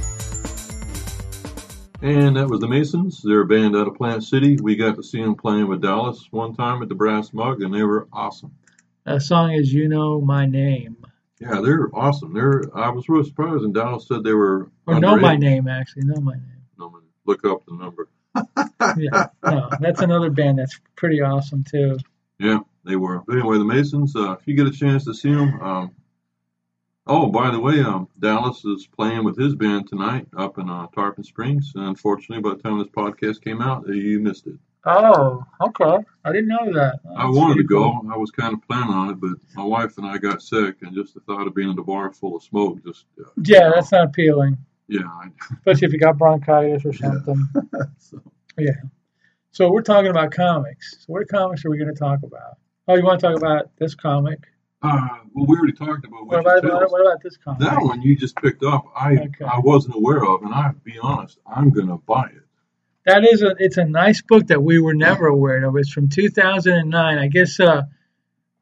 And that was the Masons. They're a band out of Plant City. We got to see them playing with Dallas one time at the Brass Mug, and they were awesome. That song is You Know My Name. Yeah, they're awesome. I was really surprised, and Dallas said they were Or Know My Name, actually. Know My Name. No, look up the number. Yeah, no, that's another band that's pretty awesome, too. Yeah, they were. But anyway, the Masons, if you get a chance to see them, oh, by the way, Dallas is playing with his band tonight up in Tarpon Springs. And unfortunately, by the time this podcast came out, you missed it. Oh, okay. I didn't know that. I wanted to go. I was kind of planning on it, but my wife and I got sick, and just the thought of being in a bar full of smoke just... yeah, that's not appealing. Yeah. Especially if you got bronchitis or something. Yeah. So we're talking about comics. So what comics are we going to talk about? Oh, you want to talk about this comic? Well, we already talked about what about this comic? That one you just picked up. I wasn't aware of, and I'll be honest, I'm going to buy it. It's a nice book that we were never aware of. It's from 2009. I guess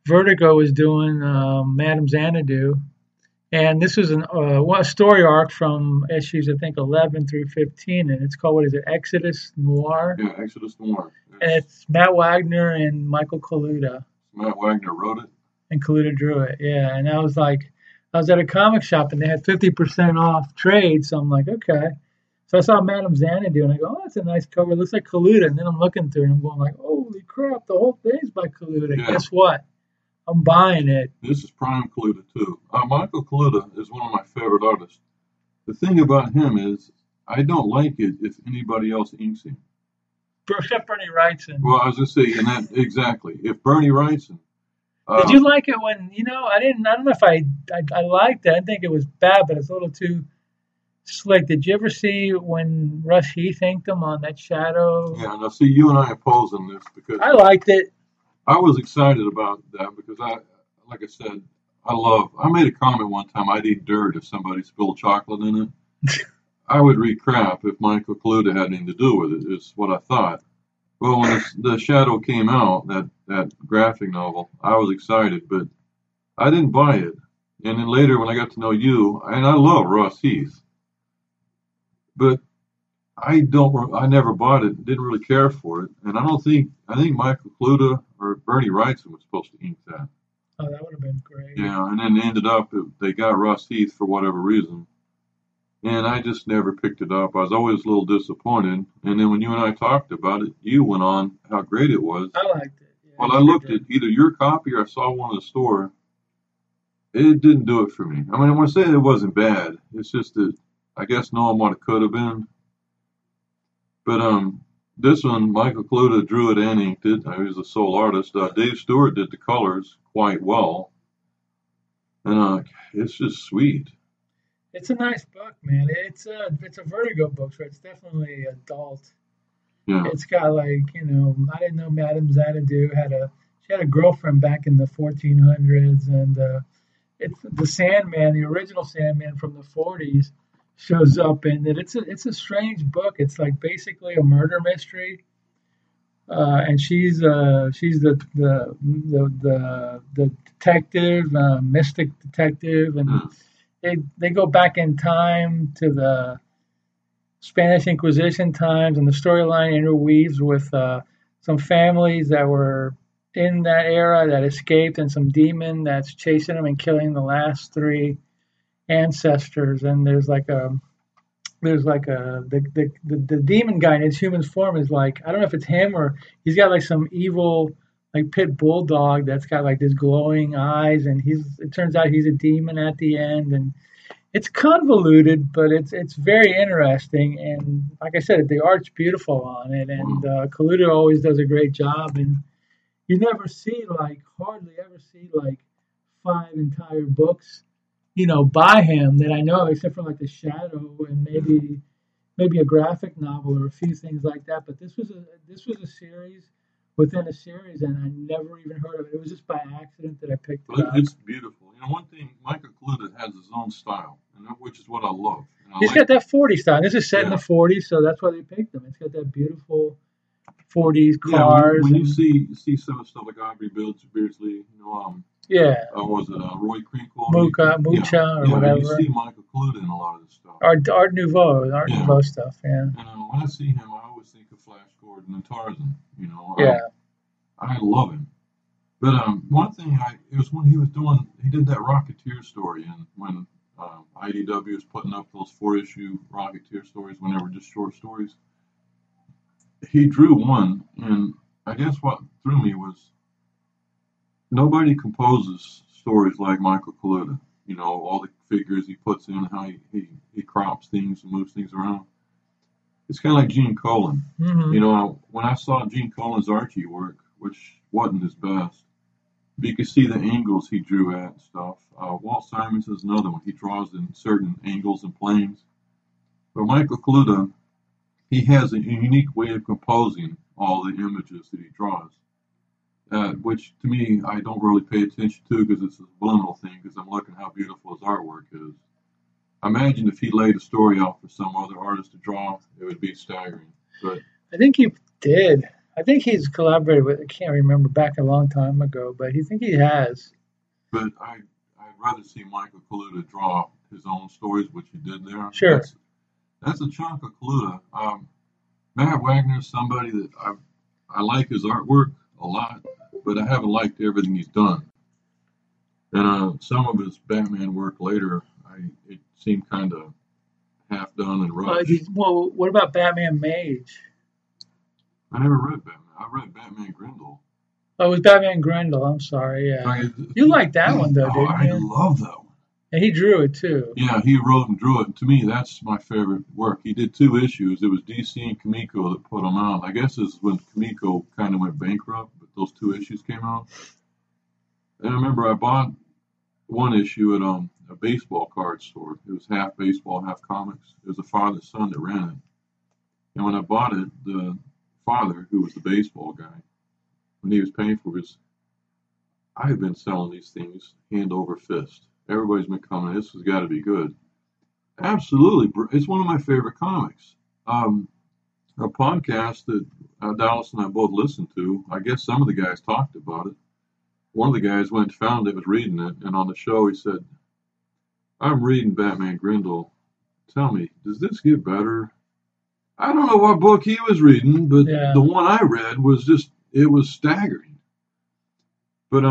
Vertigo was doing Madame Xanadu, and this was a story arc from issues I think 11 through 15, and it's called, what is it, Exodus Noir? Yeah, Exodus Noir. And it's Matt Wagner and Michael Kaluta. Matt Wagner wrote it. And Kaluta drew it, yeah. And I was at a comic shop and they had 50% off trade, so I'm like, okay. So I saw Madame Xanadu and I go, oh, that's a nice cover. It looks like Kaluta. And then I'm looking through it and I'm going like, holy crap, the whole thing's by Kaluta. Yeah. Guess what? I'm buying it. This is prime Kaluta too. Michael Kaluta is one of my favorite artists. The thing about him is I don't like it if anybody else inks him. Except Bernie Wrightson. Well, I was going to say, and that exactly. If Bernie Wrightson. Did you like it when, I don't know if I liked it. I didn't think it was bad, but it's a little too slick. Did you ever see when Russ Heath inked them on that Shadow? Yeah, now see, you and I oppose on this because I liked it. I was excited about that because like I said, I made a comment one time, I'd eat dirt if somebody spilled chocolate in it. I would read crap if Michael Kaluta had anything to do with it, is what I thought. Well, when the Shadow came out, that graphic novel, I was excited, but I didn't buy it. And then later when I got to know you, and I love Ross Heath, but I never bought it, didn't really care for it. And I think Michael Kaluta or Bernie Wrightson was supposed to ink that. Oh, that would have been great. Yeah, and then ended up, they got Ross Heath for whatever reason. And I just never picked it up. I was always a little disappointed. And then when you and I talked about it, you went on how great it was. I liked it. Yeah, well, I looked at either your copy or I saw one in the store. It didn't do it for me. I mean, I want to say it wasn't bad. It's just that I guess knowing what it could have been. But this one, Michael Kaluta drew it and inked it. He was the sole artist. Dave Stewart did the colors quite well. And it's just sweet. It's a nice book, man. It's a Vertigo book, so it's definitely adult. Yeah. It's got I didn't know Madame Xanadu had a girlfriend back in the 1400s, and it's the Sandman, the original Sandman from the 40s, shows up in it. It's a strange book. It's like basically a murder mystery, and she's the detective, mystic detective, and. They go back in time to the Spanish Inquisition times, and the storyline interweaves with some families that were in that era that escaped, and some demon that's chasing them and killing the last three ancestors. And there's the demon guy in his human form is like, I don't know if it's him or he's got like some evil like pit bulldog that's got like this glowing eyes, and it turns out he's a demon at the end, and it's convoluted, but it's very interesting. And like I said, the art's beautiful on it, and Kaluta always does a great job. And you hardly ever see like 5 entire books, by him that I know of, except for like The Shadow and maybe a graphic novel or a few things like that. But this was a series within a series, and I never even heard of it. It was just by accident that I picked it up. It's beautiful. One thing, Michael Kaluta has his own style, which is what I love. He's got that 40s style. This is set in the 40s, so that's why they picked him. It's got that beautiful 40s cars. When you see some of the stuff like Aubrey Beardsley, was it Roy Krinkle? Mucha, or whatever. You see Michael Kaluta in a lot of this stuff. Art Nouveau stuff, yeah. And when I see him, I always think of Flash Gordon and Tarzan. I love him. But one thing, it was when he did that Rocketeer story, and when IDW was putting up those 4-issue Rocketeer stories when they were just short stories, he drew one, and I guess what threw me was nobody composes stories like Michael Kaluta. All the figures he puts in, how he crops things and moves things around. It's kind of like Gene Colan. Mm-hmm. When I saw Gene Colan's Archie work, which wasn't his best, but you could see the angles he drew at and stuff. Walt Simons is another one. He draws in certain angles and planes. But Michael Kaluta, he has a unique way of composing all the images that he draws, which to me I don't really pay attention to because it's a subliminal thing because I'm looking how beautiful his artwork is. Imagine if he laid a story out for some other artist to draw, it would be staggering. But I think he did. I think he's collaborated with. I can't remember back a long time ago, but I think he has. But I'd rather see Michael Kaluta draw his own stories, which he did there. Sure. That's a chunk of Kaluta. Matt Wagner is somebody that I like his artwork a lot, but I haven't liked everything he's done. And some of his Batman work later, it seemed kind of half done and rushed. Well, what about Batman Mage? I never read Batman. I read Batman Grindle. Oh, it was Batman Grindle. I'm sorry. Yeah, you like that one though, didn't you? I love that one. And he drew it too. Yeah, he wrote and drew it. And to me, that's my favorite work. He did 2 issues. It was DC and Comico that put them out. I guess this is when Comico kind of went bankrupt, but those 2 issues came out. And I remember I bought 1 issue at a baseball card store. It was half baseball, half comics. It was a father-son that ran it. And when I bought it, the father, who was the baseball guy, when he was paying for it, I've been selling these things hand over fist. Everybody's been coming, this has got to be good. Absolutely. It's one of my favorite comics. A podcast that Dallas and I both listened to, I guess some of the guys talked about it. One of the guys went and found it, was reading it, and on the show he said, I'm reading Batman Grindle. Tell me, does this get better? I don't know what book he was reading, but the one I read was it was staggering. But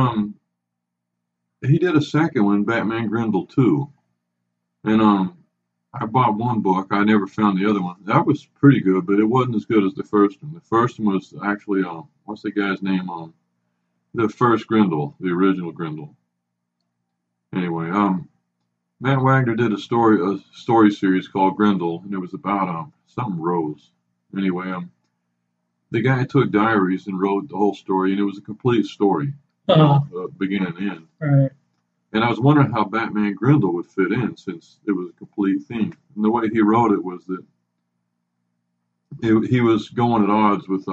he did a second one, Batman Grindle 2. And I bought 1 book. I never found the other one. That was pretty good, but it wasn't as good as the first one. The first one was actually, what's the guy's name? The first Grindle, the original Grindle. Anyway, Matt Wagner did a story series called Grindle, and it was about some rose. Anyway, the guy took diaries and wrote the whole story, and it was a complete story. Beginning and end. Right. And I was wondering how Batman Grindle would fit in, since it was a complete theme. And the way he wrote it was that he was going at odds with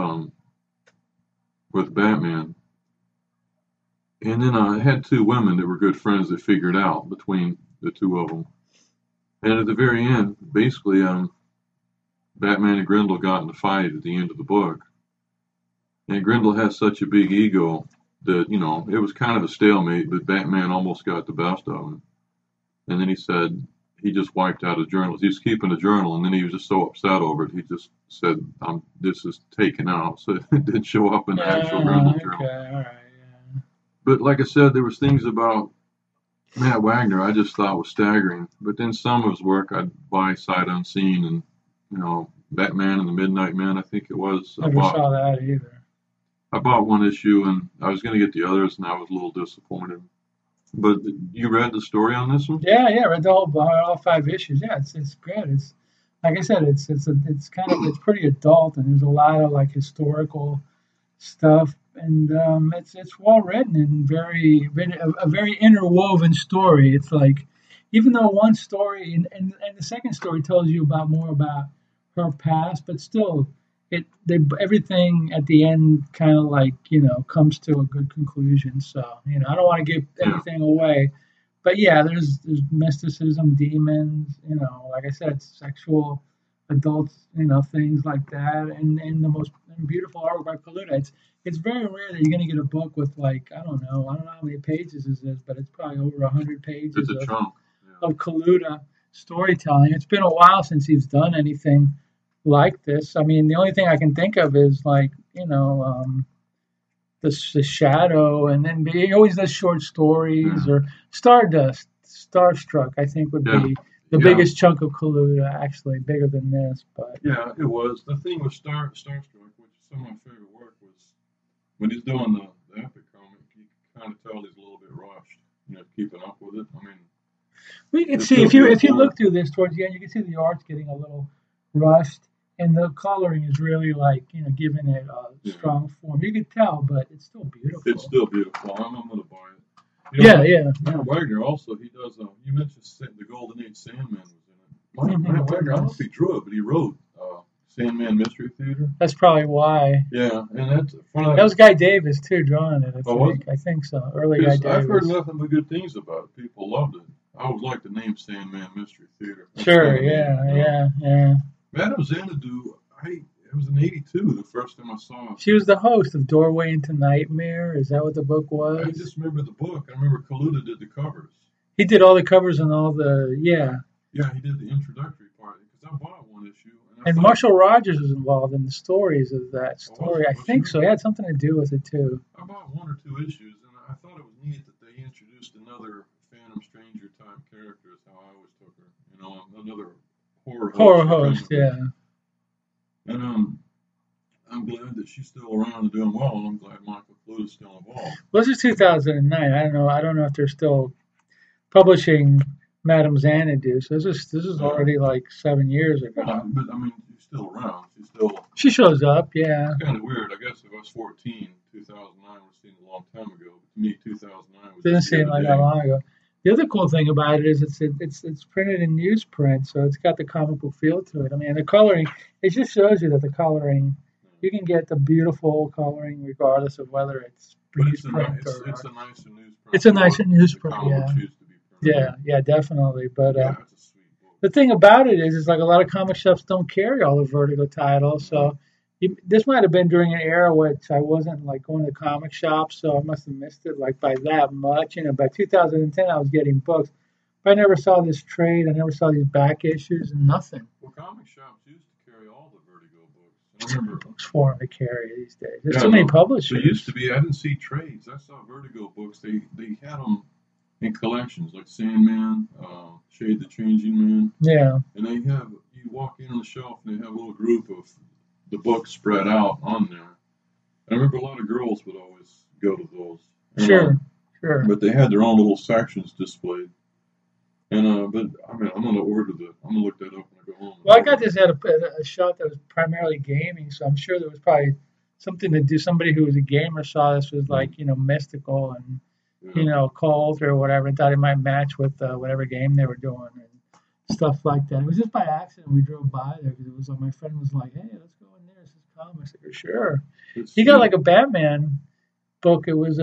Batman. And then I had 2 women that were good friends that figured out between the 2 of them. And at the very end, basically, Batman and Grindle got in a fight at the end of the book. And Grindle has such a big ego that, it was kind of a stalemate, but Batman almost got the best of him. And then he said he just wiped out his journals. He was keeping a journal, and then he was just so upset over it, he just said, this is taken out. So it didn't show up in the actual Grindle journal. Okay, all right, yeah. But like I said, there was things about Matt Wagner I just thought was staggering. But then some of his work I'd buy sight unseen, and, Batman and the Midnight Men, I think it was. Never saw that either. I bought 1 issue, and I was going to get the others, and I was a little disappointed. But you read the story on this one? Yeah, I read all 5 issues. Yeah, it's good. It's like I said, it's pretty adult, and there's a lot of like historical stuff, and it's well written and a very interwoven story. It's like, even though one story and the second story tells you more about her past, but still. Everything at the end kind of like, comes to a good conclusion. So, I don't want to give anything away, but yeah, there's mysticism, demons, like I said, sexual, adults, things like that. And the most beautiful artwork by Kaluta. It's very rare that you're going to get a book with like, I don't know how many pages this is, but it's probably over 100 pages of Kaluta storytelling. It's been a while since he's done anything like this. I mean, the only thing I can think of is like, the Shadow, and then he always does short stories, or Stardust, Starstruck, I think would be the biggest chunk of Kaluta, actually, bigger than this. But yeah, it was. The thing with Starstruck, which is some of my favorite work, was when he's doing the epic comic, you can kind of tell he's a little bit rushed, keeping up with it. I mean, we can see, if you look through this towards the end, you can see the art's getting a little rushed. And the coloring is really like, giving it a strong form. You could tell, but it's still beautiful. It's still beautiful. I'm going to buy it. Yeah. Matt Wagner also, he does, you mentioned the Golden Age Sandman was in it. Matt Wagner, I don't know if he drew it, but he wrote Sandman Mystery Theater. That's probably why. Yeah, and that's funny. That was Guy Davis, too, drawing it. I think so. Early Guy Davis. I've heard nothing but good things about it. People loved it. I always liked the name Sandman Mystery Theater. Sure, yeah. Madame Xanadu, it was in '82. The first time I saw it. She was the host of Doorway into Nightmare. Is that what the book was? I just remember the book. I remember Kaluta did the covers. He did all the covers and all the Yeah, he did the introductory part because I bought one issue. And Marshall Rogers was involved in the stories of that story. I think so. He had something to do with it too. I bought 1 or 2 issues, and I thought it was neat that they introduced another Phantom Stranger type character. Is how I always took her. You know, another horror host. Yeah. And I'm glad that she's still around and doing well, and I'm glad Michael Kaluta's still involved. Well, this is 2009. I don't know if they're still publishing Madame Xanadu. So this is already like 7 years ago. But I mean, she's still around. She shows up. Yeah. It's kind of weird. I guess if I was 14, 2009 would seem a long time ago. But to me, 2009 was. Didn't seem like that long ago. The other cool thing about it is it's printed in newsprint, so it's got the comic book feel to it. I mean, the coloring, it just shows you that the coloring, you can get the beautiful coloring regardless of whether it's newsprint or. It's a nicer newsprint. It's a nicer newsprint, yeah. Yeah, definitely. But it's a sweet book. The thing about it is like a lot of comic shops don't carry all the Vertigo titles, so. This might have been during an era which I wasn't like going to comic shops, so I must have missed it like by that much. You know, by 2010 I was getting books, but I never saw this trade. I never saw these back issues and nothing. Well, comic shops used to carry all the Vertigo books. I remember books for them to carry these days. There's so many publishers. There used to be. I didn't see trades. I saw Vertigo books. They had them in collections like Sandman, Shade the Changing Man. Yeah. And you walk in on the shelf and they have a little group of the books spread out on there. I remember a lot of girls would always go to those. Sure. But they had their own little sections displayed. And but I mean, I'm gonna look that up when I go home. Well, I got this at a shop that was primarily gaming, so I'm sure there was probably something to do. Somebody who was a gamer saw this was like mystical and occult or whatever, and thought it might match with whatever game they were doing and stuff like that. It was just by accident we drove by there because it was like my friend was like, "Hey, let's go in there. This is comics." I said, "Sure." He got like a Batman book. It was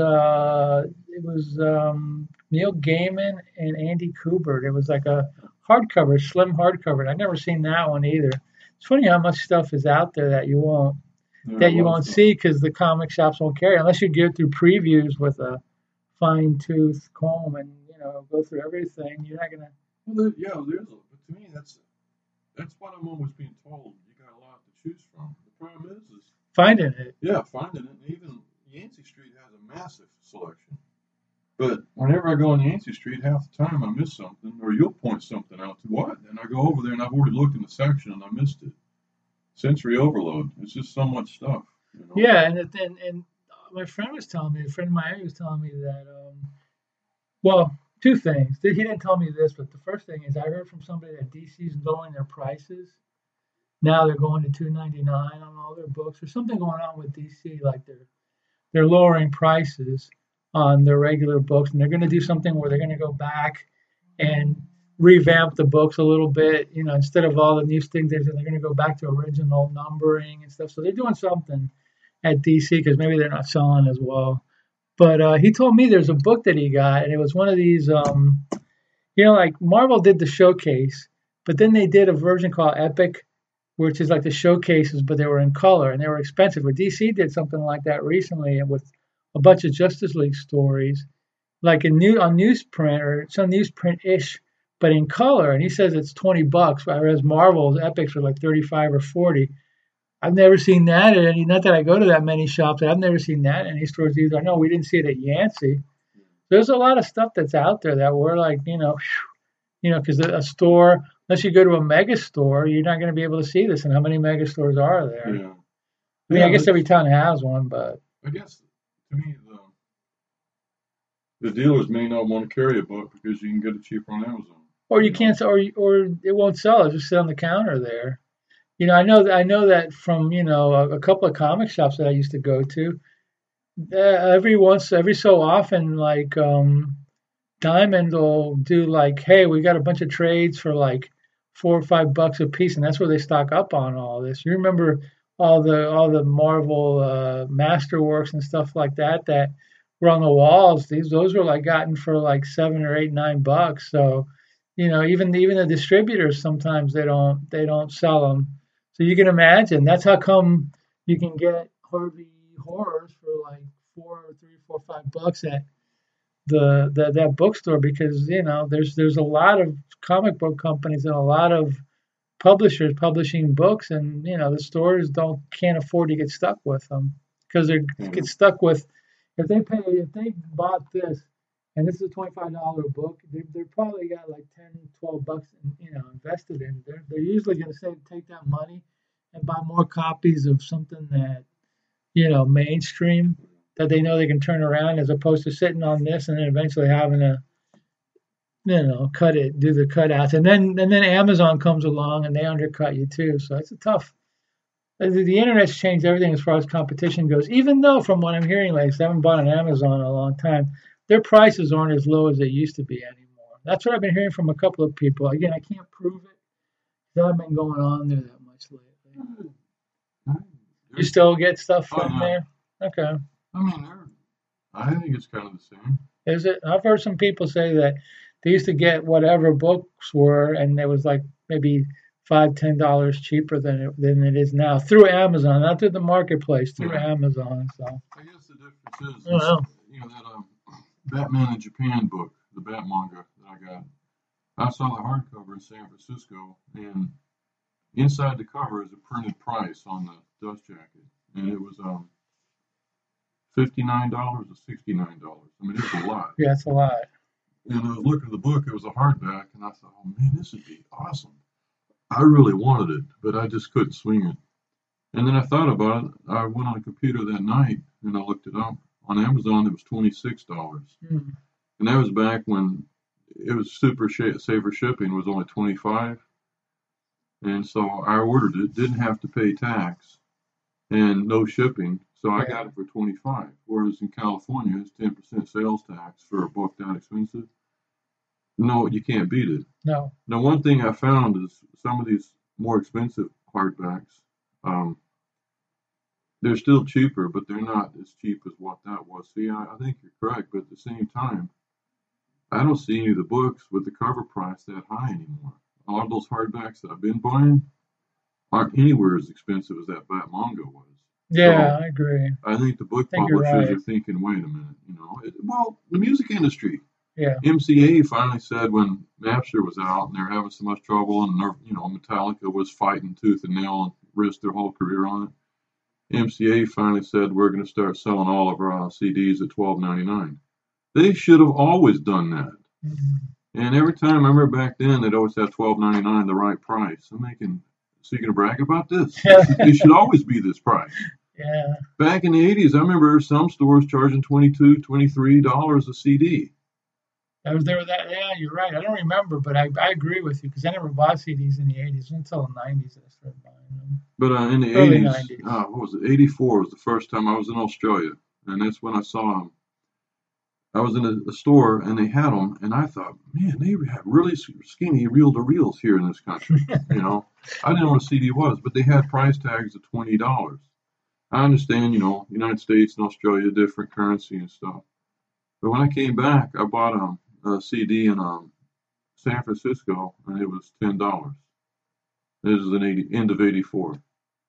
Neil Gaiman and Andy Kubert. It was like a hardcover, slim hardcover. I've never seen that one either. It's funny how much stuff is out there that you won't see because the comic shops won't carry it unless you go through previews with a fine tooth comb and go through everything. You're not gonna. Well, there's. But to me, that's what I'm always being told. You got a lot to choose from. The problem is finding it. Yeah, finding it. And even Yancey Street has a massive selection. But whenever I go on Yancey Street, half the time I miss something, or you'll point something out to what, and I go over there and I've already looked in the section and I missed it. Sensory overload. It's just so much stuff. Yeah, and my friend was telling me, a friend of mine was telling me that. Well. Two things. He didn't tell me this, but the first thing is I heard from somebody that DC's lowering their prices. Now they're going to $2.99 on all their books. There's something going on with DC, like they're lowering prices on their regular books, and they're going to do something where they're going to go back and revamp the books a little bit. Instead of all the new things, they're going to go back to original numbering and stuff. So they're doing something at DC because maybe they're not selling as well. But he told me there's a book that he got, and it was one of these, like Marvel did the showcase, but then they did a version called Epic, which is like the showcases, but they were in color, and they were expensive. But DC did something like that recently with a bunch of Justice League stories, like on newsprint or some newsprint-ish, but in color. And he says it's $20, whereas Marvel's Epics are like 35 or 40. I've never seen that at any. Not that I go to that many shops. I've never seen that at any stores either. I know we didn't see it at Yancey. There's a lot of stuff that's out there that we're like, because a store, unless you go to a mega store, you're not going to be able to see this. And how many mega stores are there? Yeah. I guess every town has one, but I guess to me the dealers may not want to carry a book because you can get it cheaper on Amazon. Or you can't, or it won't sell. It just sit on the counter there. I know that from a couple of comic shops that I used to go to. Every so often, like Diamond will do like, hey, we got a bunch of trades for like $4 or $5 a piece, and that's where they stock up on all this. You remember all the Marvel Masterworks and stuff like that were on the walls. Those were like gotten for like $7 or $8, $9. So even the distributors sometimes they don't sell them. So you can imagine that's how come you can get Harvey Horrors for like $5 at that bookstore, because there's a lot of comic book companies and a lot of publishers publishing books, and the stores can't afford to get stuck with them, because they get stuck with, if they bought this, and this is a $25 book, they probably got like $10-12 invested in it. They're usually going to take that money and buy more copies of something that mainstream, that they know they can turn around, as opposed to sitting on this and then eventually having to do the cutouts, and then Amazon comes along and they undercut you too. So it's a tough. The internet's changed everything as far as competition goes. Even though, from what I'm hearing, like, I haven't bought on Amazon in a long time, their prices aren't as low as they used to be anymore. That's what I've been hearing from a couple of people. Again, I can't prove it, because I haven't been going on there that much lately. You still get stuff from there? Okay. I mean, I think it's kind of the same. Is it? I've heard some people say that they used to get whatever books were, and it was like maybe $5-10 cheaper than it is now, through Amazon, not through the marketplace, through Amazon. So I guess the difference is, that Batman in Japan book, the Bat manga that I got. I saw the hardcover in San Francisco, and inside the cover is a printed price on the dust jacket, and it was $59 or $69. I mean, it's a lot. Yeah, it's a lot. And I was looking at the book. It was a hardback, and I thought, oh man, this would be awesome. I really wanted it, but I just couldn't swing it. And then I thought about it. I went on the computer that night and I looked it up. On Amazon, it was $26. And that was back when it was saver shipping was only $25. And so I ordered it, didn't have to pay tax and no shipping. So I got it for $25. Whereas in California, it's 10% sales tax for a book that expensive. No, you can't beat it. No. Now, one thing I found is some of these more expensive hardbacks, they're still cheaper, but they're not as cheap as what that was. See, I think you're correct, but at the same time, I don't see any of the books with the cover price that high anymore. A lot of those hardbacks that I've been buying aren't anywhere as expensive as that Bat manga was. Yeah, so I agree. I think the book publishers are thinking, wait a minute, the music industry. Yeah. MCA finally said when Napster was out and they're having so much trouble, and Metallica was fighting tooth and nail and risked their whole career on it. MCA finally said we're going to start selling all of our CDs at $12.99. They should have always done that. Mm-hmm. And every time I remember back then, they'd always have $12.99 the right price. I'm thinking, so you're going to brag about this? It should always be this price. Yeah. Back in the 80s, I remember some stores charging $22, $23 a CD. There was that. Yeah, you're right. I don't remember, but I agree with you, because I never bought CDs in the 80s until the 90s that I started buying them. But in the early 80s, 90s. What was it? 84 was the first time I was in Australia, and that's when I saw them. I was in a store, and they had them, and I thought, man, they have really skinny reel-to-reels here in this country. I didn't know what a CD was, but they had price tags of $20. I understand, United States and Australia, different currency and stuff. But when I came back, I bought a CD in San Francisco, and it was $10. This is end of '84,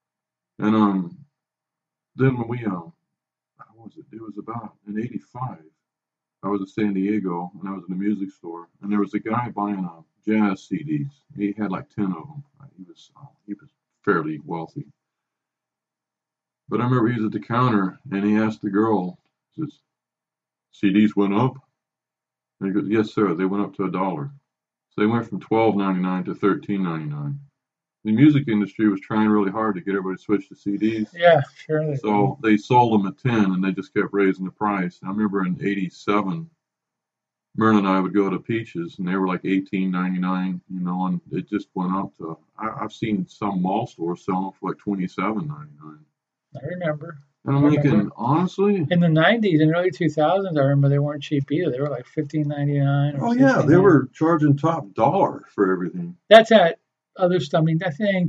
and then when we what was it? It was about in '85. I was in San Diego, and I was in a music store, and there was a guy buying jazz CDs. He had like 10 of them. He was fairly wealthy. But I remember he was at the counter, and he asked the girl, says, CDs went up? And he goes, yes, sir, they went up to $1. So they went from $12.99 to $13.99. The music industry was trying really hard to get everybody to switch to CDs. Yeah, sure. So they sold them at 10, and they just kept raising the price. I remember in '87, Myrna and I would go to Peaches, and they were like $18.99, and it just went up to. I've seen some mall stores selling them for like $27.99. I remember. And I'm thinking, honestly, in the '90s and early 2000s, I remember they weren't cheap either. They were like $15.99. Oh yeah, they were charging top dollar for everything. That's at other stuff. I mean,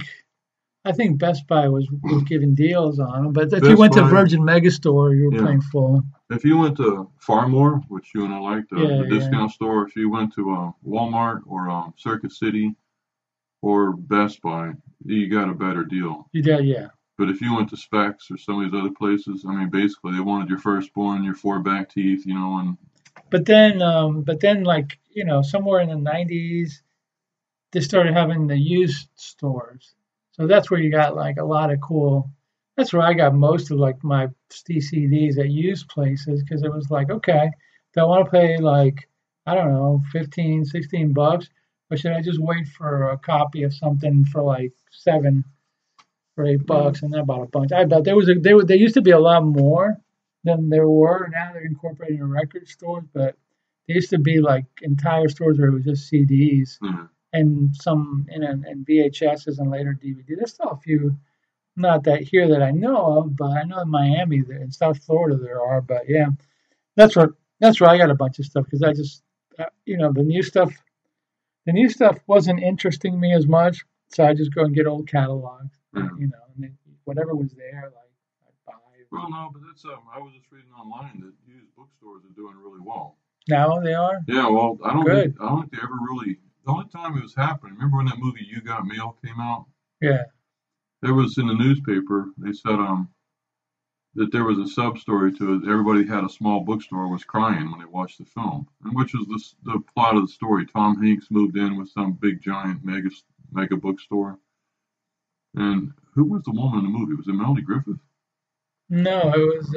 I think Best Buy was giving deals on them. But if you went to Virgin Megastore, you were paying full. If you went to Farmore, which you and I liked, the discount store, if you went to Walmart or Circuit City, or Best Buy, you got a better deal. You did, yeah. But if you went to Specs or some of these other places, I mean, basically they wanted your firstborn, your 4 back teeth, and But then, like, somewhere in the 90s, they started having the used stores. So that's where you got like a lot of cool. That's where I got most of like my CDs at used places, because it was like, okay, do I want to pay like, I don't know, $15-$16, or should I just wait for a copy of something for like $7 or $8, and then I bought a bunch. I bet there used to be a lot more than there were. Now they're incorporating record stores, but there used to be like entire stores where it was just CDs. And some and VHSs and later DVD. There's still a few, not that here that I know of, but I know in Miami, in South Florida there are. But yeah, that's where I got a bunch of stuff, because I just, the new stuff wasn't interesting me as much, so I just go and get old catalogs, and then whatever was there, like I'd buy. Well, no, but that's I was just reading online that used bookstores are doing really well. Now they are. Yeah, well, I don't think they ever really. The only time it was happening, remember when that movie You Got Mail came out? Yeah. There was in the newspaper, they said that there was a sub-story to it. Everybody had a small bookstore was crying when they watched the film, and which was the plot of the story. Tom Hanks moved in with some big, giant, mega bookstore. And who was the woman in the movie? Was it Melody Griffith? No, it was,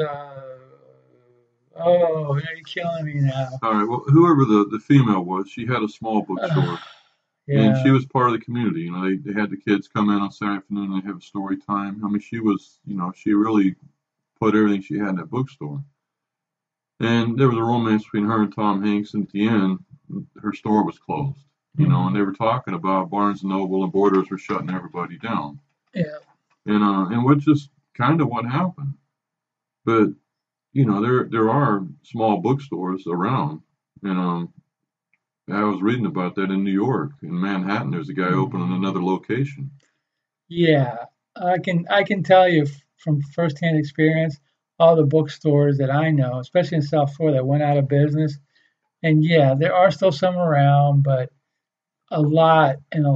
oh, you're killing me now. All right, well, whoever the female was, she had a small bookstore. Yeah. And she was part of the community. They had the kids come in on Saturday afternoon and they have a story time. I mean, she was, she really put everything she had in that bookstore. And there was a romance between her and Tom Hanks, and at the end, her store was closed. And they were talking about Barnes & Noble and Borders were shutting everybody down. Yeah. And which is kind of what happened. But, there are small bookstores around. And I was reading about that in New York. In Manhattan, there's a guy opening another location. Yeah. I can tell you from firsthand experience, all the bookstores that I know, especially in South Florida, that went out of business. And yeah, there are still some around, but a lot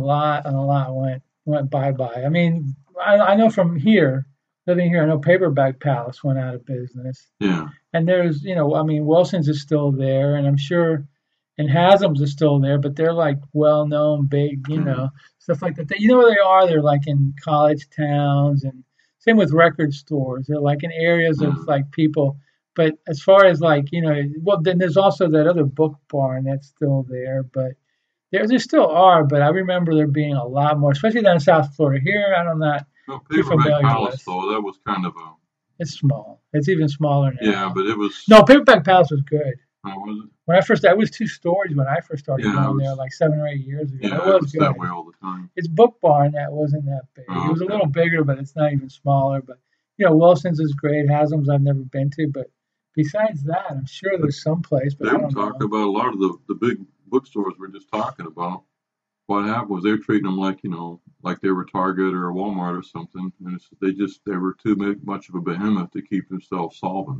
went bye-bye. I mean, I know from here, living here, I know Paperback Palace went out of business. Yeah. And there's, Wilson's is still there, and I'm sure, and Haslam's is still there, but they're like well-known, big, stuff like that. You know where they are? They're like in college towns, and same with record stores. They're like in areas of like people. But as far as like, well, then there's also that other Book Barn that's still there, but there still are. But I remember there being a lot more, especially down in South Florida. Here, I'm not too familiar Palace, with. though, that was kind of a. It's small. It's even smaller now. Yeah, but it was. No, Paperback Palace was good. Was it? When that was 2 stories when I first started going there, like 7 or 8 years ago. Yeah, it was good. That way all the time. It's Book Barn that wasn't that big. It was a little bigger, but it's not even smaller. But Wilson's is great. Haslam's I've never been to, but besides that, I'm sure there's some place. But they were talking about a lot of the big bookstores we're just talking about. What happened was they were treating them like like they were Target or Walmart or something, and they were too much of a behemoth to keep themselves solvent.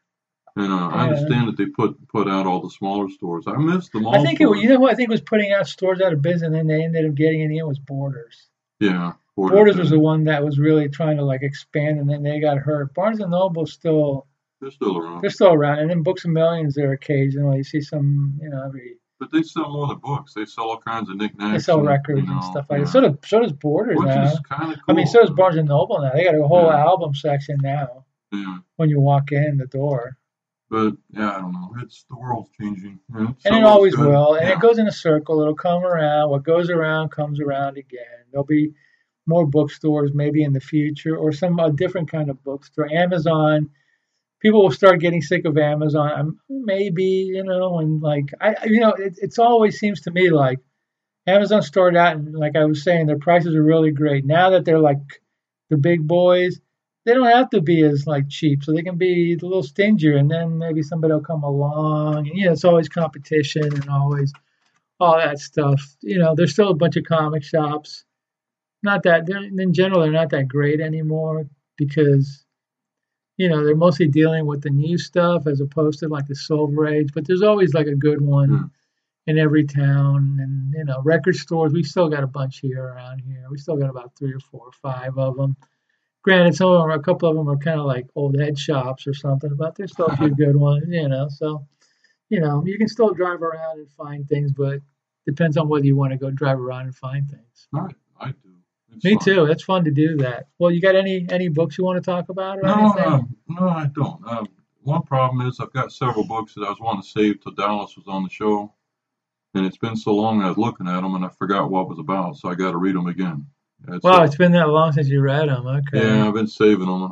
And I understand that they put out all the smaller stores. I miss the mall. I think who I think was putting out stores out of business, and then they ended up getting in. It was Borders. Yeah, Borders was the one that was really trying to like expand, and then they got hurt. Barnes and Noble they're still around. They're still around, and then Books a Millions there occasionally. You see some, every. But they sell more than books. They sell all kinds of knickknacks. They sell records and stuff like that. So does Borders Which now. Is kind of cool. I mean, so does Barnes and Noble now. They got a whole album section now. Yeah. When you walk in the door. But yeah, I don't know. The world's changing. And it always will. And it goes in a circle. It'll come around. What goes around comes around again. There'll be more bookstores maybe in the future, or a different kind of bookstore. Amazon. People will start getting sick of Amazon. Maybe, and like it's always seems to me like Amazon started out, and like I was saying, their prices are really great. Now that they're like the big boys, they don't have to be as like cheap, so they can be a little stingier, and then maybe somebody will come along. And it's always competition and always all that stuff. There's still a bunch of comic shops. Not that in general they're not that great anymore, because they're mostly dealing with the new stuff as opposed to like the Silver Age. But there's always like a good one in every town, and record stores. We still got a bunch here around here. We still got about 3 or 4 or 5 of them. Granted, a couple of them are kind of like old head shops or something, but there's still a few good ones, So, you can still drive around and find things, but depends on whether you want to go drive around and find things. I do. It's Me fun. too. It's fun to do that. Well, you got any books you want to talk about or anything? No, I don't. One problem is I've got several books that I was wanting to save till Dallas was on the show, and it's been so long I was looking at them and I forgot what it was about, so I got to read them again. It's been that long since you read them. Okay. Yeah, I've been saving them.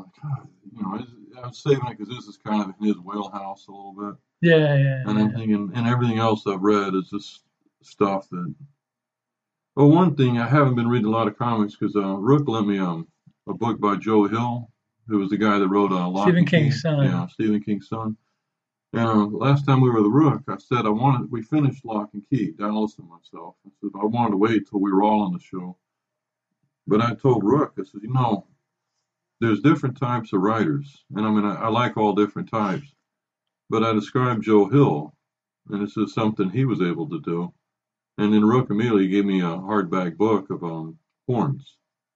I was saving it because this is kind of in his wheelhouse a little bit. Yeah. And I'm thinking, and everything else I've read is just stuff that. Well, one thing, I haven't been reading a lot of comics because Rook lent me a book by Joe Hill, who was the guy that wrote Lock Stephen and Key. King's son. Yeah, Stephen King's son. And last time we were the Rook, I said we finished Lock and Key, Dallas and myself. I said I wanted to wait till we were all on the show. But I told Rook, I said, there's different types of writers. And I like all different types. But I described Joe Hill, and this is something he was able to do. And then Rook immediately gave me a hardback book of horns.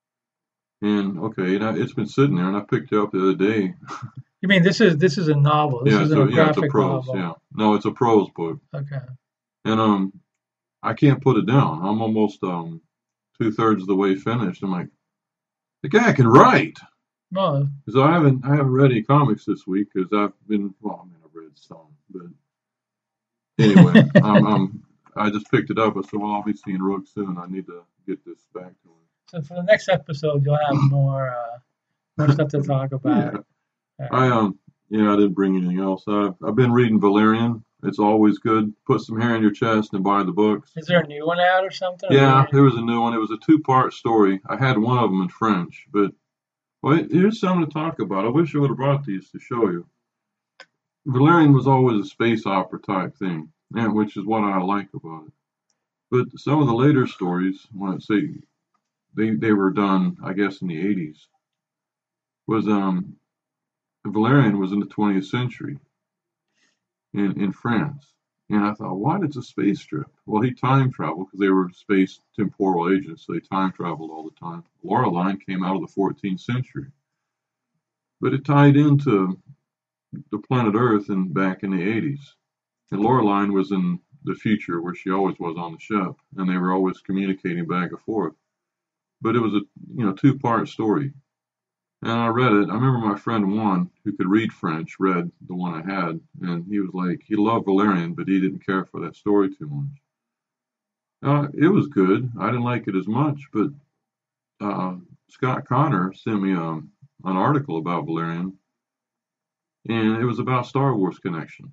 And it's been sitting there, and I picked it up the other day. You mean this is a novel? This isn't a graphic it's a prose. novel. Yeah, no, it's a prose book. Okay. And I can't put it down. I'm almost 2/3 of the way finished. I'm like, the guy can write. No. Because I haven't read any comics this week because I've read some, but anyway, I just picked it up. I said, well, I'll be seeing Rook soon. I need to get this back to him. So for the next episode, you'll have more stuff to talk about. Yeah. I didn't bring anything else. I've been reading Valerian. It's always good. Put some hair in your chest and buy the books. Is there a new one out or something? Yeah, there was a new one. It was a 2-part story. I had one of them in French, but here's something to talk about. I wish I would have brought these to show you. Valerian was always a space opera type thing, which is what I like about it. But some of the later stories, when I say they were done, I guess in the 80s, was Valerian was in the 20th century in France. And I thought, what is a space trip? Well, he time traveled because they were space temporal agents, so they time traveled all the time. Laureline came out of the 14th century. But it tied into the planet Earth and back in the 80s. And Laureline was in the future where she always was on the ship, and they were always communicating back and forth. But it was a 2-part story. And I read it. I remember my friend Juan, who could read French, read the one I had, and he was like, he loved Valerian, but he didn't care for that story too much. It was good. I didn't like it as much, but Scott Connor sent me an article about Valerian, and it was about Star Wars connection.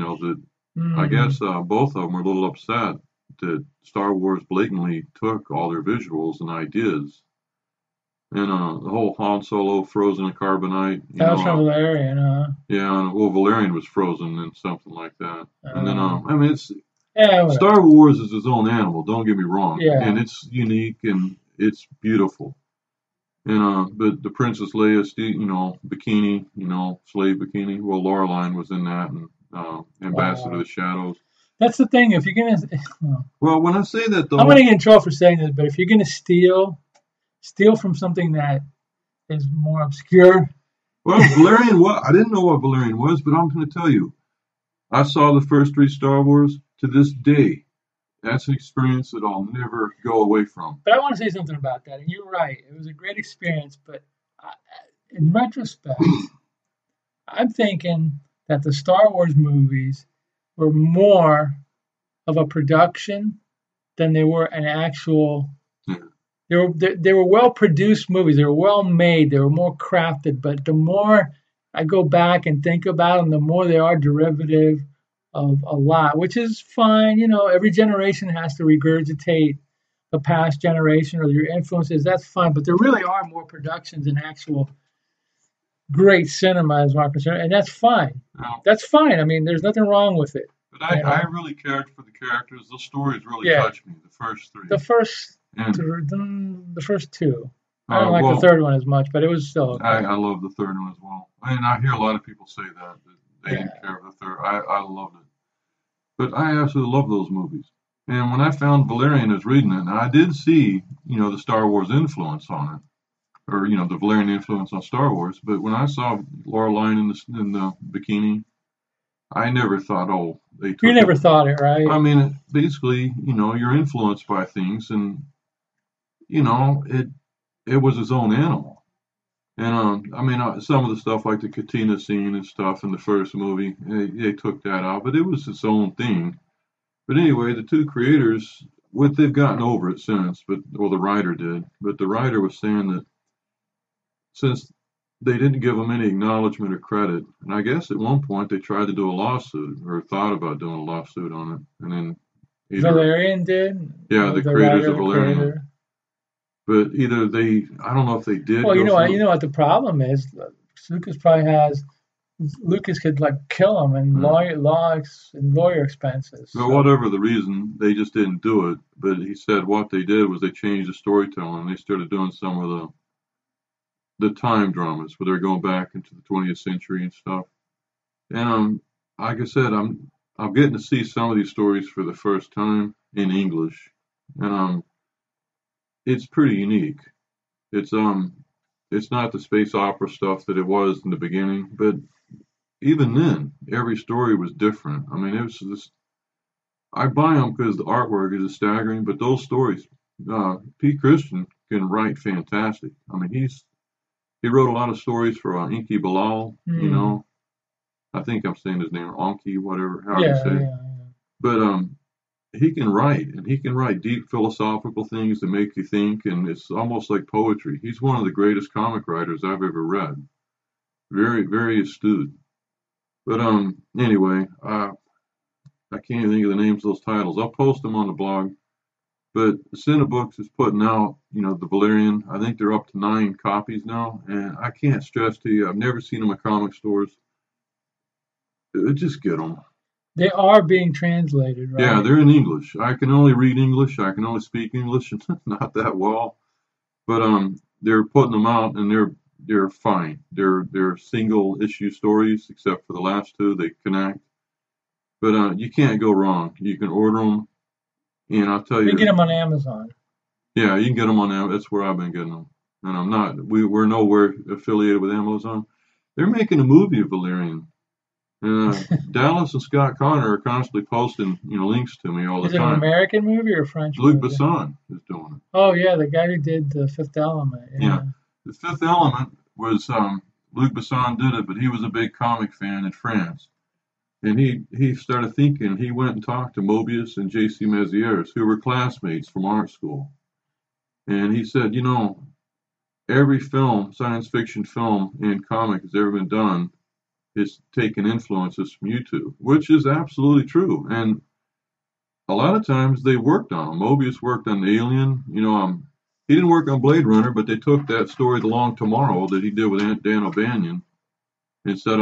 I guess both of them were a little upset that Star Wars blatantly took all their visuals and ideas. And the whole Han Solo frozen in carbonite. That was from Valerian, huh? Yeah, and Valerian was frozen in something like that. And then, it's whatever. Star Wars is its own animal. Don't get me wrong. Yeah. And it's unique and it's beautiful. And but the Princess Leia, bikini, slave bikini. Well, Laureline was in that, and Ambassador of the Shadows. That's the thing. If you're gonna, well, when I say that, though, I'm gonna get in trouble for saying this, but if you're gonna steal from something that is more obscure. Well, Valerian, I didn't know what Valerian was, but I'm going to tell you, I saw the first 3 Star Wars. To this day, that's an experience that I'll never go away from. But I want to say something about that, and you're right. It was a great experience, but in retrospect, I'm thinking that the Star Wars movies were more of a production than they were an actual. They were well-produced movies. They were well-made. They were more crafted. But the more I go back and think about them, the more they are derivative of a lot, which is fine. Every generation has to regurgitate the past generation or your influences. That's fine. But there really are more productions than actual great cinema, as I'm concerned. And that's fine. No. That's fine. I mean, there's nothing wrong with it. But I really cared for the characters. Those stories really touched me, the first 3. The first 2. I don't like the third one as much, but it was still okay. I love the third one as well. And I hear a lot of people say that they didn't care for the third. I loved it. But I absolutely love those movies. And when I found Valerian as reading it, I did see, the Star Wars influence on it, or the Valerian influence on Star Wars. But when I saw Laureline in the bikini, I never thought, oh, they took You never it. thought it, right? I mean, basically, you're influenced by things, and it was his own animal. And I mean, some of the stuff like the Katina scene and stuff in the first movie, they took that out, but it was its own thing. But anyway, the two creators, they've gotten over it since, the writer did. But the writer was saying that since they didn't give him any acknowledgement or credit, and I guess at one point they tried to do a lawsuit or thought about doing a lawsuit on it, and then Valerian did. Yeah, the creators writer, of Valerian. creator. But either I don't know if they did. Well, go you know through- what the problem is. Lucas could kill him and lawyer expenses. But whatever the reason, they just didn't do it. But he said what they did was they changed the storytelling. They started doing some of the time dramas where they're going back into the 20th century and stuff. And like I said, I'm getting to see some of these stories for the first time in English, and it's pretty unique. It's not the space opera stuff that it was in the beginning, but even then, every story was different. I mean, it was just, I buy them because the artwork is staggering, but those stories, Pete Christian can write fantastic. I mean, he wrote a lot of stories for Enki Bilal, I think I'm saying his name, Enki, whatever, how you say it. But he can write, and he can write deep philosophical things that make you think, and it's almost like poetry. He's one of the greatest comic writers I've ever read. Very, very astute. But anyway, I can't even think of the names of those titles. I'll post them on the blog. But Cinebooks is putting out, the Valerian. I think they're up to 9 copies now, and I can't stress to you, I've never seen them at comic stores. Just get them. They are being translated, right? Yeah, they're in English. I can only read English. I can only speak English, not that well. But they're putting them out, and they're fine. They're single issue stories, except for the last 2. They connect. But you can't go wrong. You can order them, and I'll tell you. You can get them on Amazon. Yeah, you can get them on Amazon. That's where I've been getting them. And I'm not. We're nowhere affiliated with Amazon. They're making a movie of Valerian. Dallas and Scott Connor are constantly posting, links to me all the Is it time. an American movie or a French Luc movie? Besson is doing it. Oh, yeah, the guy who did The Fifth Element. Yeah. The Fifth Element was Luc Besson did it, but he was a big comic fan in France. And he started thinking, he went and talked to Mobius and J.C. Mézières, who were classmates from art school. And he said, every science fiction film and comic that's ever been done is taking influences from YouTube, which is absolutely true. And a lot of times they worked on them. Mobius worked on Alien. He didn't work on Blade Runner, but they took that story, The Long Tomorrow, that he did with Dan O'Banion, and said,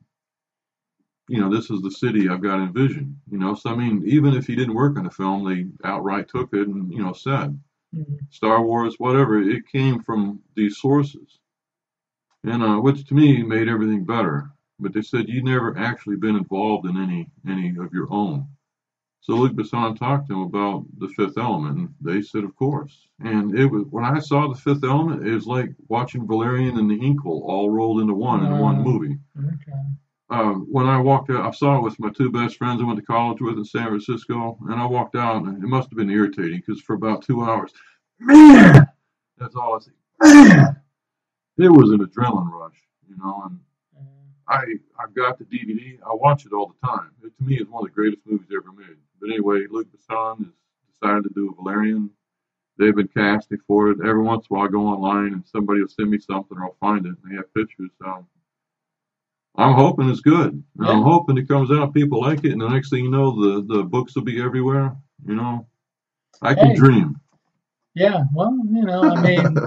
this is the city I've got envisioned. So I mean, even if he didn't work on the film, they outright took it and said Star Wars, whatever. It came from these sources, and which to me made everything better. But they said you'd never actually been involved in any of your own. So Luc Besson talked to him about The Fifth Element, and they said, of course. And it was, when I saw The Fifth Element, it was like watching Valerian and the Inkwell all rolled into one in one movie. Okay. When I walked out, I saw it with my 2 best friends I went to college with in San Francisco, and I walked out, and it must have been irritating because for about 2 hours, man, that's all I see. Man, it was an adrenaline rush, and I've got the DVD. I watch it all the time. It, to me, is one of the greatest movies ever made. But anyway, Luc Besson has decided to do a Valerian. They've been casting for it. Every once in a while, I go online and somebody will send me something, or I'll find it, and they have pictures. I'm hoping it's good. Yeah. I'm hoping it comes out, people like it, and the next thing you know, the books will be everywhere. I can dream. Yeah, well, I mean,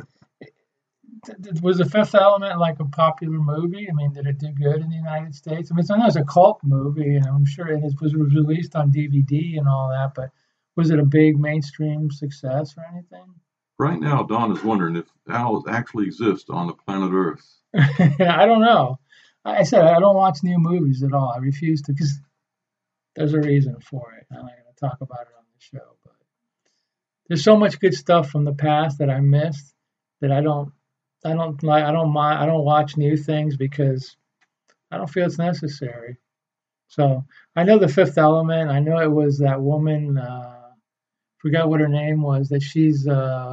was The Fifth Element like a popular movie? I mean, did it do good in the United States? I mean, I know it's a cult movie, and I'm sure it was released on DVD and all that, but was it a big mainstream success or anything? Right now, Don is wondering if owls actually exist on the planet Earth. I don't know. I said I don't watch new movies at all. I refuse to, because there's a reason for it. I'm not going to talk about it on the show, but there's so much good stuff from the past that I missed that I don't watch new things because I don't feel it's necessary. So I know The Fifth Element. I know it was that woman. Forgot what her name was. That she's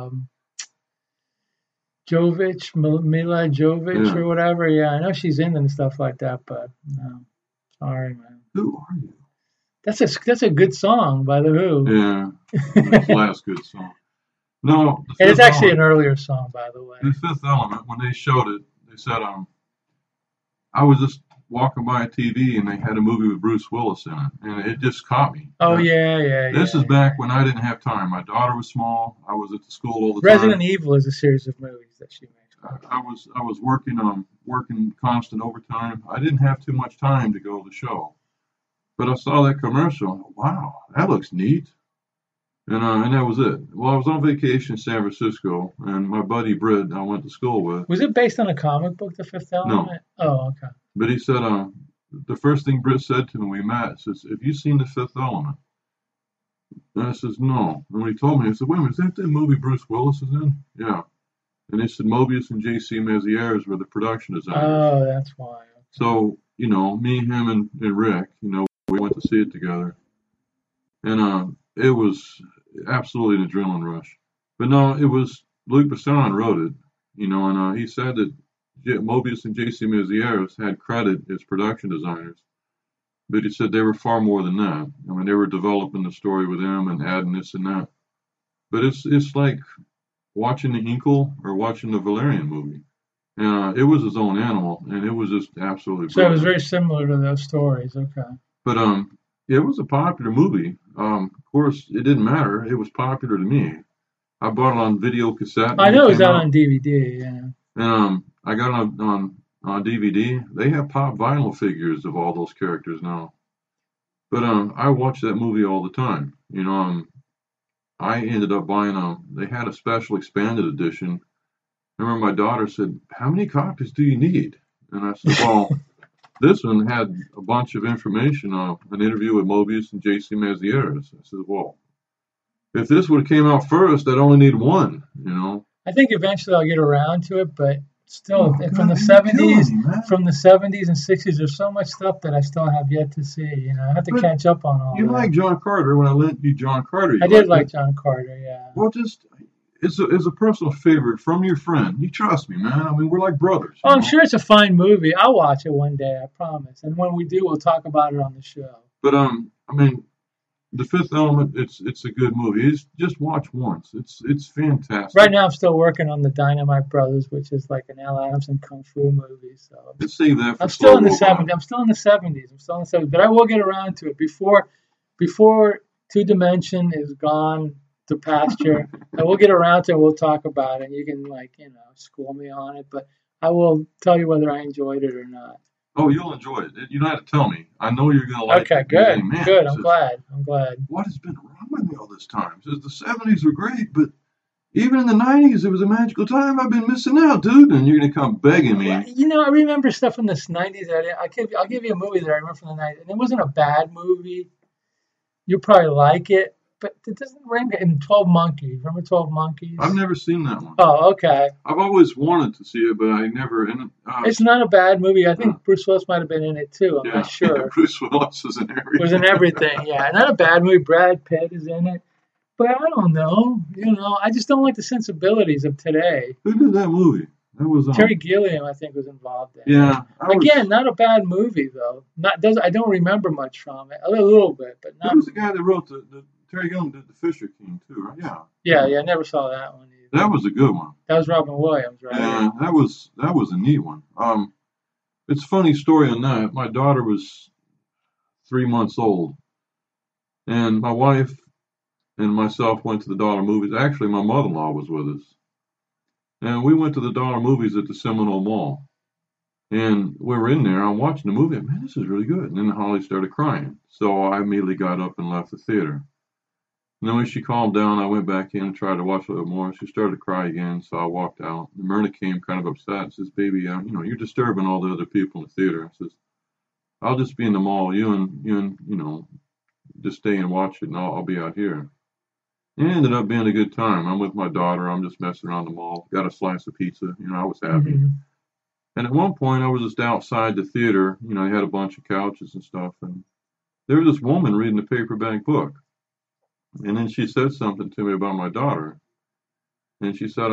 Jovich, Mila Jovich or whatever. Yeah, I know she's in and stuff like that. But no, sorry, man. Who are you? That's a good song by The Who. Yeah, that's last good song. No, and it's actually an earlier song, by the way. The Fifth Element, when they showed it, they said, I was just walking by a TV and they had a movie with Bruce Willis in it, and it just caught me. Oh, yeah. This is back when I didn't have time. My daughter was small. I was at the school all the Resident time. Evil is a series of movies that she makes. I was working constant overtime. I didn't have too much time to go to the show. But I saw that commercial. Wow, that looks neat. And that was it. Well, I was on vacation in San Francisco, and my buddy Britt I went to school with. Was it based on a comic book, The Fifth Element? No. Oh, okay. But he said, the first thing Britt said to me when we met, says, have you seen The Fifth Element? And I says, no. And when he told me, I said, wait a minute, is that the movie Bruce Willis is in? Yeah. And they said Mobius and J.C. Mazieres were the production designers. Oh, that's why. Okay. So, me, him, and Rick, we went to see it together. And it was absolutely an adrenaline rush. But no, it was Luc Besson wrote it, and he said that Mobius and J.C. Mazieres had credit as production designers. But he said they were far more than that. I mean, they were developing the story with him and adding this and that. But it's like watching the Hinkle or watching the Valerian movie. And it was his own animal, and it was just absolutely So it was very similar to those stories, okay. But it was a popular movie. Of course, it didn't matter. It was popular to me. I bought it on video cassette. I know it was out on DVD, yeah. And I got it on DVD. They have pop vinyl figures of all those characters now. But I watched that movie all the time. I ended up buying they had a special expanded edition. I remember my daughter said, how many copies do you need? And I said, well, this one had a bunch of information on an interview with Mobius and J.C. Mazieres. I said, well, if this would have came out first, I'd only need one, I think eventually I'll get around to it, but still, from the 70s and 60s, there's so much stuff that I still have yet to see. I have to catch up on all. You like John Carter. When I lent you John Carter, I did like John Carter. Yeah. Well, just it's a personal favorite from your friend. You trust me, man. I mean, we're like brothers. Oh, I'm sure it's a fine movie. I'll watch it one day. I promise. And when we do, we'll talk about it on the show. But I mean, The Fifth Element. It's a good movie. Just watch once. It's fantastic. Right now, I'm still working on the Dynamite Brothers, which is like an Al Adamson kung fu movie. So let's save that. I'm still in the 70s. I'm still in the 70s. But I will get around to it before Two Dimension is gone to pasture. I will get around to it. We'll talk about it. And you can school me on it. But I will tell you whether I enjoyed it or not. Oh, you'll enjoy it. You don't have to tell me. I know you're going to like it. Okay, good. Good. I'm glad. What has been wrong with me all this time? Says the 70s were great, but even in the 90s, it was a magical time. I've been missing out, dude. And you're going to come begging me. Well, I remember stuff from the 90s. I'll give you a movie that I remember from the 90s. And it wasn't a bad movie. You'll probably like it. But it doesn't ring in 12 Monkeys. Remember 12 Monkeys? I've never seen that one. Oh, okay. I've always wanted to see it, but I never. It's not a bad movie. I think Bruce Willis might have been in it too. I'm not sure. Yeah, Bruce Willis was in everything. Was in everything. Yeah, not a bad movie. Brad Pitt is in it. But I don't know. I just don't like the sensibilities of today. Who did that movie? That was Terry Gilliam, I think, was involved in it. Yeah. Again, not a bad movie though. I don't remember much from it. A little bit, but not. Who was the guy that wrote the Terry Gilliam did the Fisher King too, right? Yeah. Yeah. I never saw that one either. That was a good one. That was Robin Williams, right? Yeah, that was a neat one. It's a funny story on that. My daughter was 3 months old, and my wife and myself went to the Dollar Movies. Actually, my mother-in-law was with us, and we went to the Dollar Movies at the Seminole Mall. And we were in there. I'm watching the movie. Man, this is really good. And then Holly started crying, so I immediately got up and left the theater. And then when she calmed down, I went back in and tried to watch a little more. She started to cry again, so I walked out. And Myrna came kind of upset and says, baby, you're disturbing all the other people in the theater. I says, I'll just be in the mall. You and just stay and watch it, and I'll be out here. It ended up being a good time. I'm with my daughter. I'm just messing around the mall. Got a slice of pizza. I was happy. Mm-hmm. And at one point, I was just outside the theater. They had a bunch of couches and stuff, and there was this woman reading a paperback book. And then she said something to me about my daughter. And she said,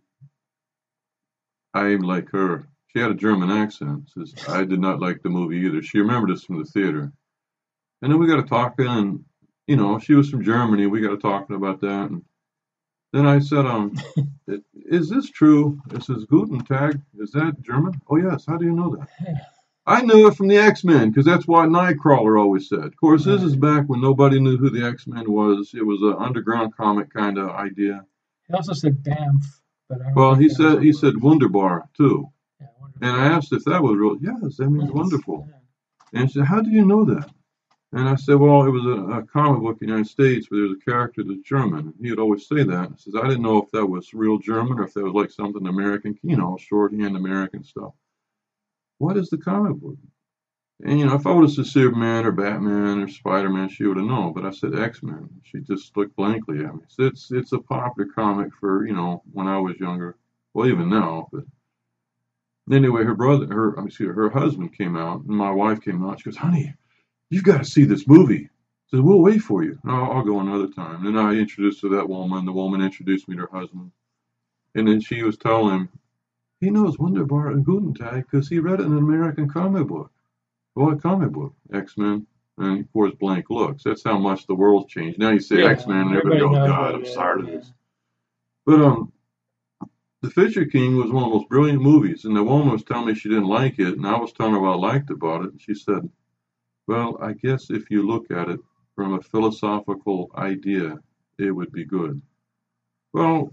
I am like her. She had a German accent. Says, I did not like the movie either. She remembered us from the theater. And then we got to talking, and, she was from Germany. We got to talking about that. And then I said, is this true? It says, Guten Tag. Is that German? Oh, yes. How do you know that? I knew it from the X-Men, because that's what Nightcrawler always said. Of course, this is back when nobody knew who the X-Men was. It was an underground comic kind of idea. He also said Banff. Well, he said Wunderbar, too. Yeah, Wunderbar. And I asked if that was real. Yes, that means wonderful. Yeah. And she said, how do you know that? And I said, well, it was a comic book in the United States where there was a character that's German. He would always say that. He says, I didn't know if that was real German or if that was like something American, shorthand American stuff. What is the comic book? And, if I would have said Superman or Batman or Spider-Man, she would have known. But I said X-Men. She just looked blankly at me. So it's a popular comic for, when I was younger. Well, even now. But anyway, her husband came out, and my wife came out. She goes, honey, you've got to see this movie. I said, we'll wait for you. I'll go another time. Then I introduced her to that woman. The woman introduced me to her husband. And then she was telling him, he knows Wunderbar and Guten Tag because he read it in an American comic book. What comic book? X-Men. And of course, blank looks. That's how much the world's changed. Now you say X-Men and everybody goes, God, I'm tired of this. But The Fisher King was one of the most brilliant movies. And the woman was telling me she didn't like it. And I was telling her what I liked about it. And she said, well, I guess if you look at it from a philosophical idea, it would be good. Well,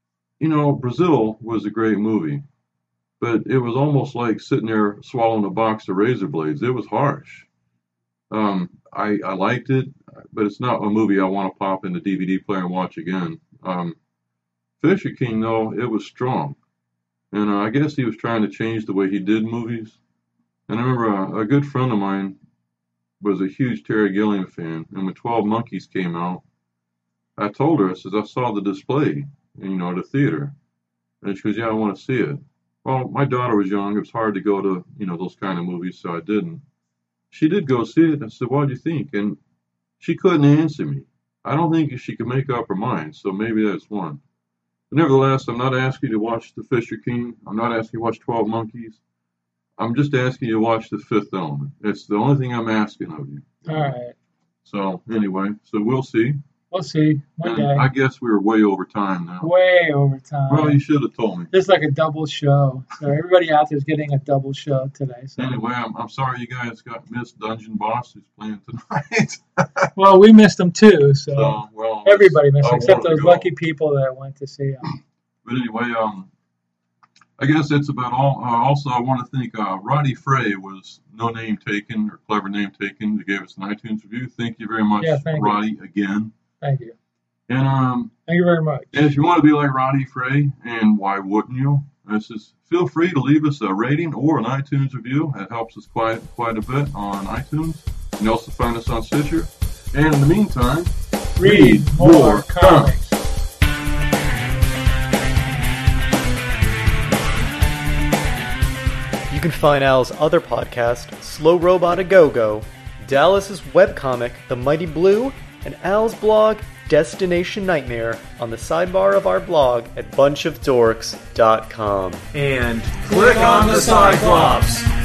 Brazil was a great movie, but it was almost like sitting there swallowing a box of razor blades. It was harsh. I liked it, but it's not a movie I want to pop in the DVD player and watch again. Fisher King, though, it was strong. And I guess he was trying to change the way he did movies. And I remember a good friend of mine was a huge Terry Gilliam fan. And when 12 Monkeys came out, I told her, I saw the display, at the theater. And she goes, yeah, I want to see it. Well, my daughter was young. It was hard to go to, those kind of movies, so I didn't. She did go see it. I said, what do you think? And she couldn't answer me. I don't think she could make up her mind, so maybe that's one. But nevertheless, I'm not asking you to watch The Fisher King. I'm not asking you to watch 12 Monkeys. I'm just asking you to watch The Fifth Element. It's the only thing I'm asking of you. All right. So, anyway, we'll see. We'll see. One day. I guess we were way over time now. Way over time. Well, you should have told me. This is like a double show. So everybody out there is getting a double show today. So. Anyway, I'm sorry you guys got missed Dungeon Boss who's playing tonight. Well, we missed them too. So everybody missed them, except those lucky people that went to see them. But anyway, I guess that's about all. Also, I want to thank Roddy Frey was no name taken or clever name taken. He gave us an iTunes review. Thank you very much, Roddy, again. Thank you. And thank you very much. And if you want to be like Roddy Frey, and why wouldn't you? Feel free to leave us a rating or an iTunes review. That helps us quite a bit on iTunes. You can also find us on Stitcher. And in the meantime, read more comics. You can find Al's other podcast, Slow Robot A Go-Go, Dallas's webcomic, The Mighty Blue, and Al's blog, Destination Nightmare, on the sidebar of our blog at bunchofdorks.com. And click on the Cyclops!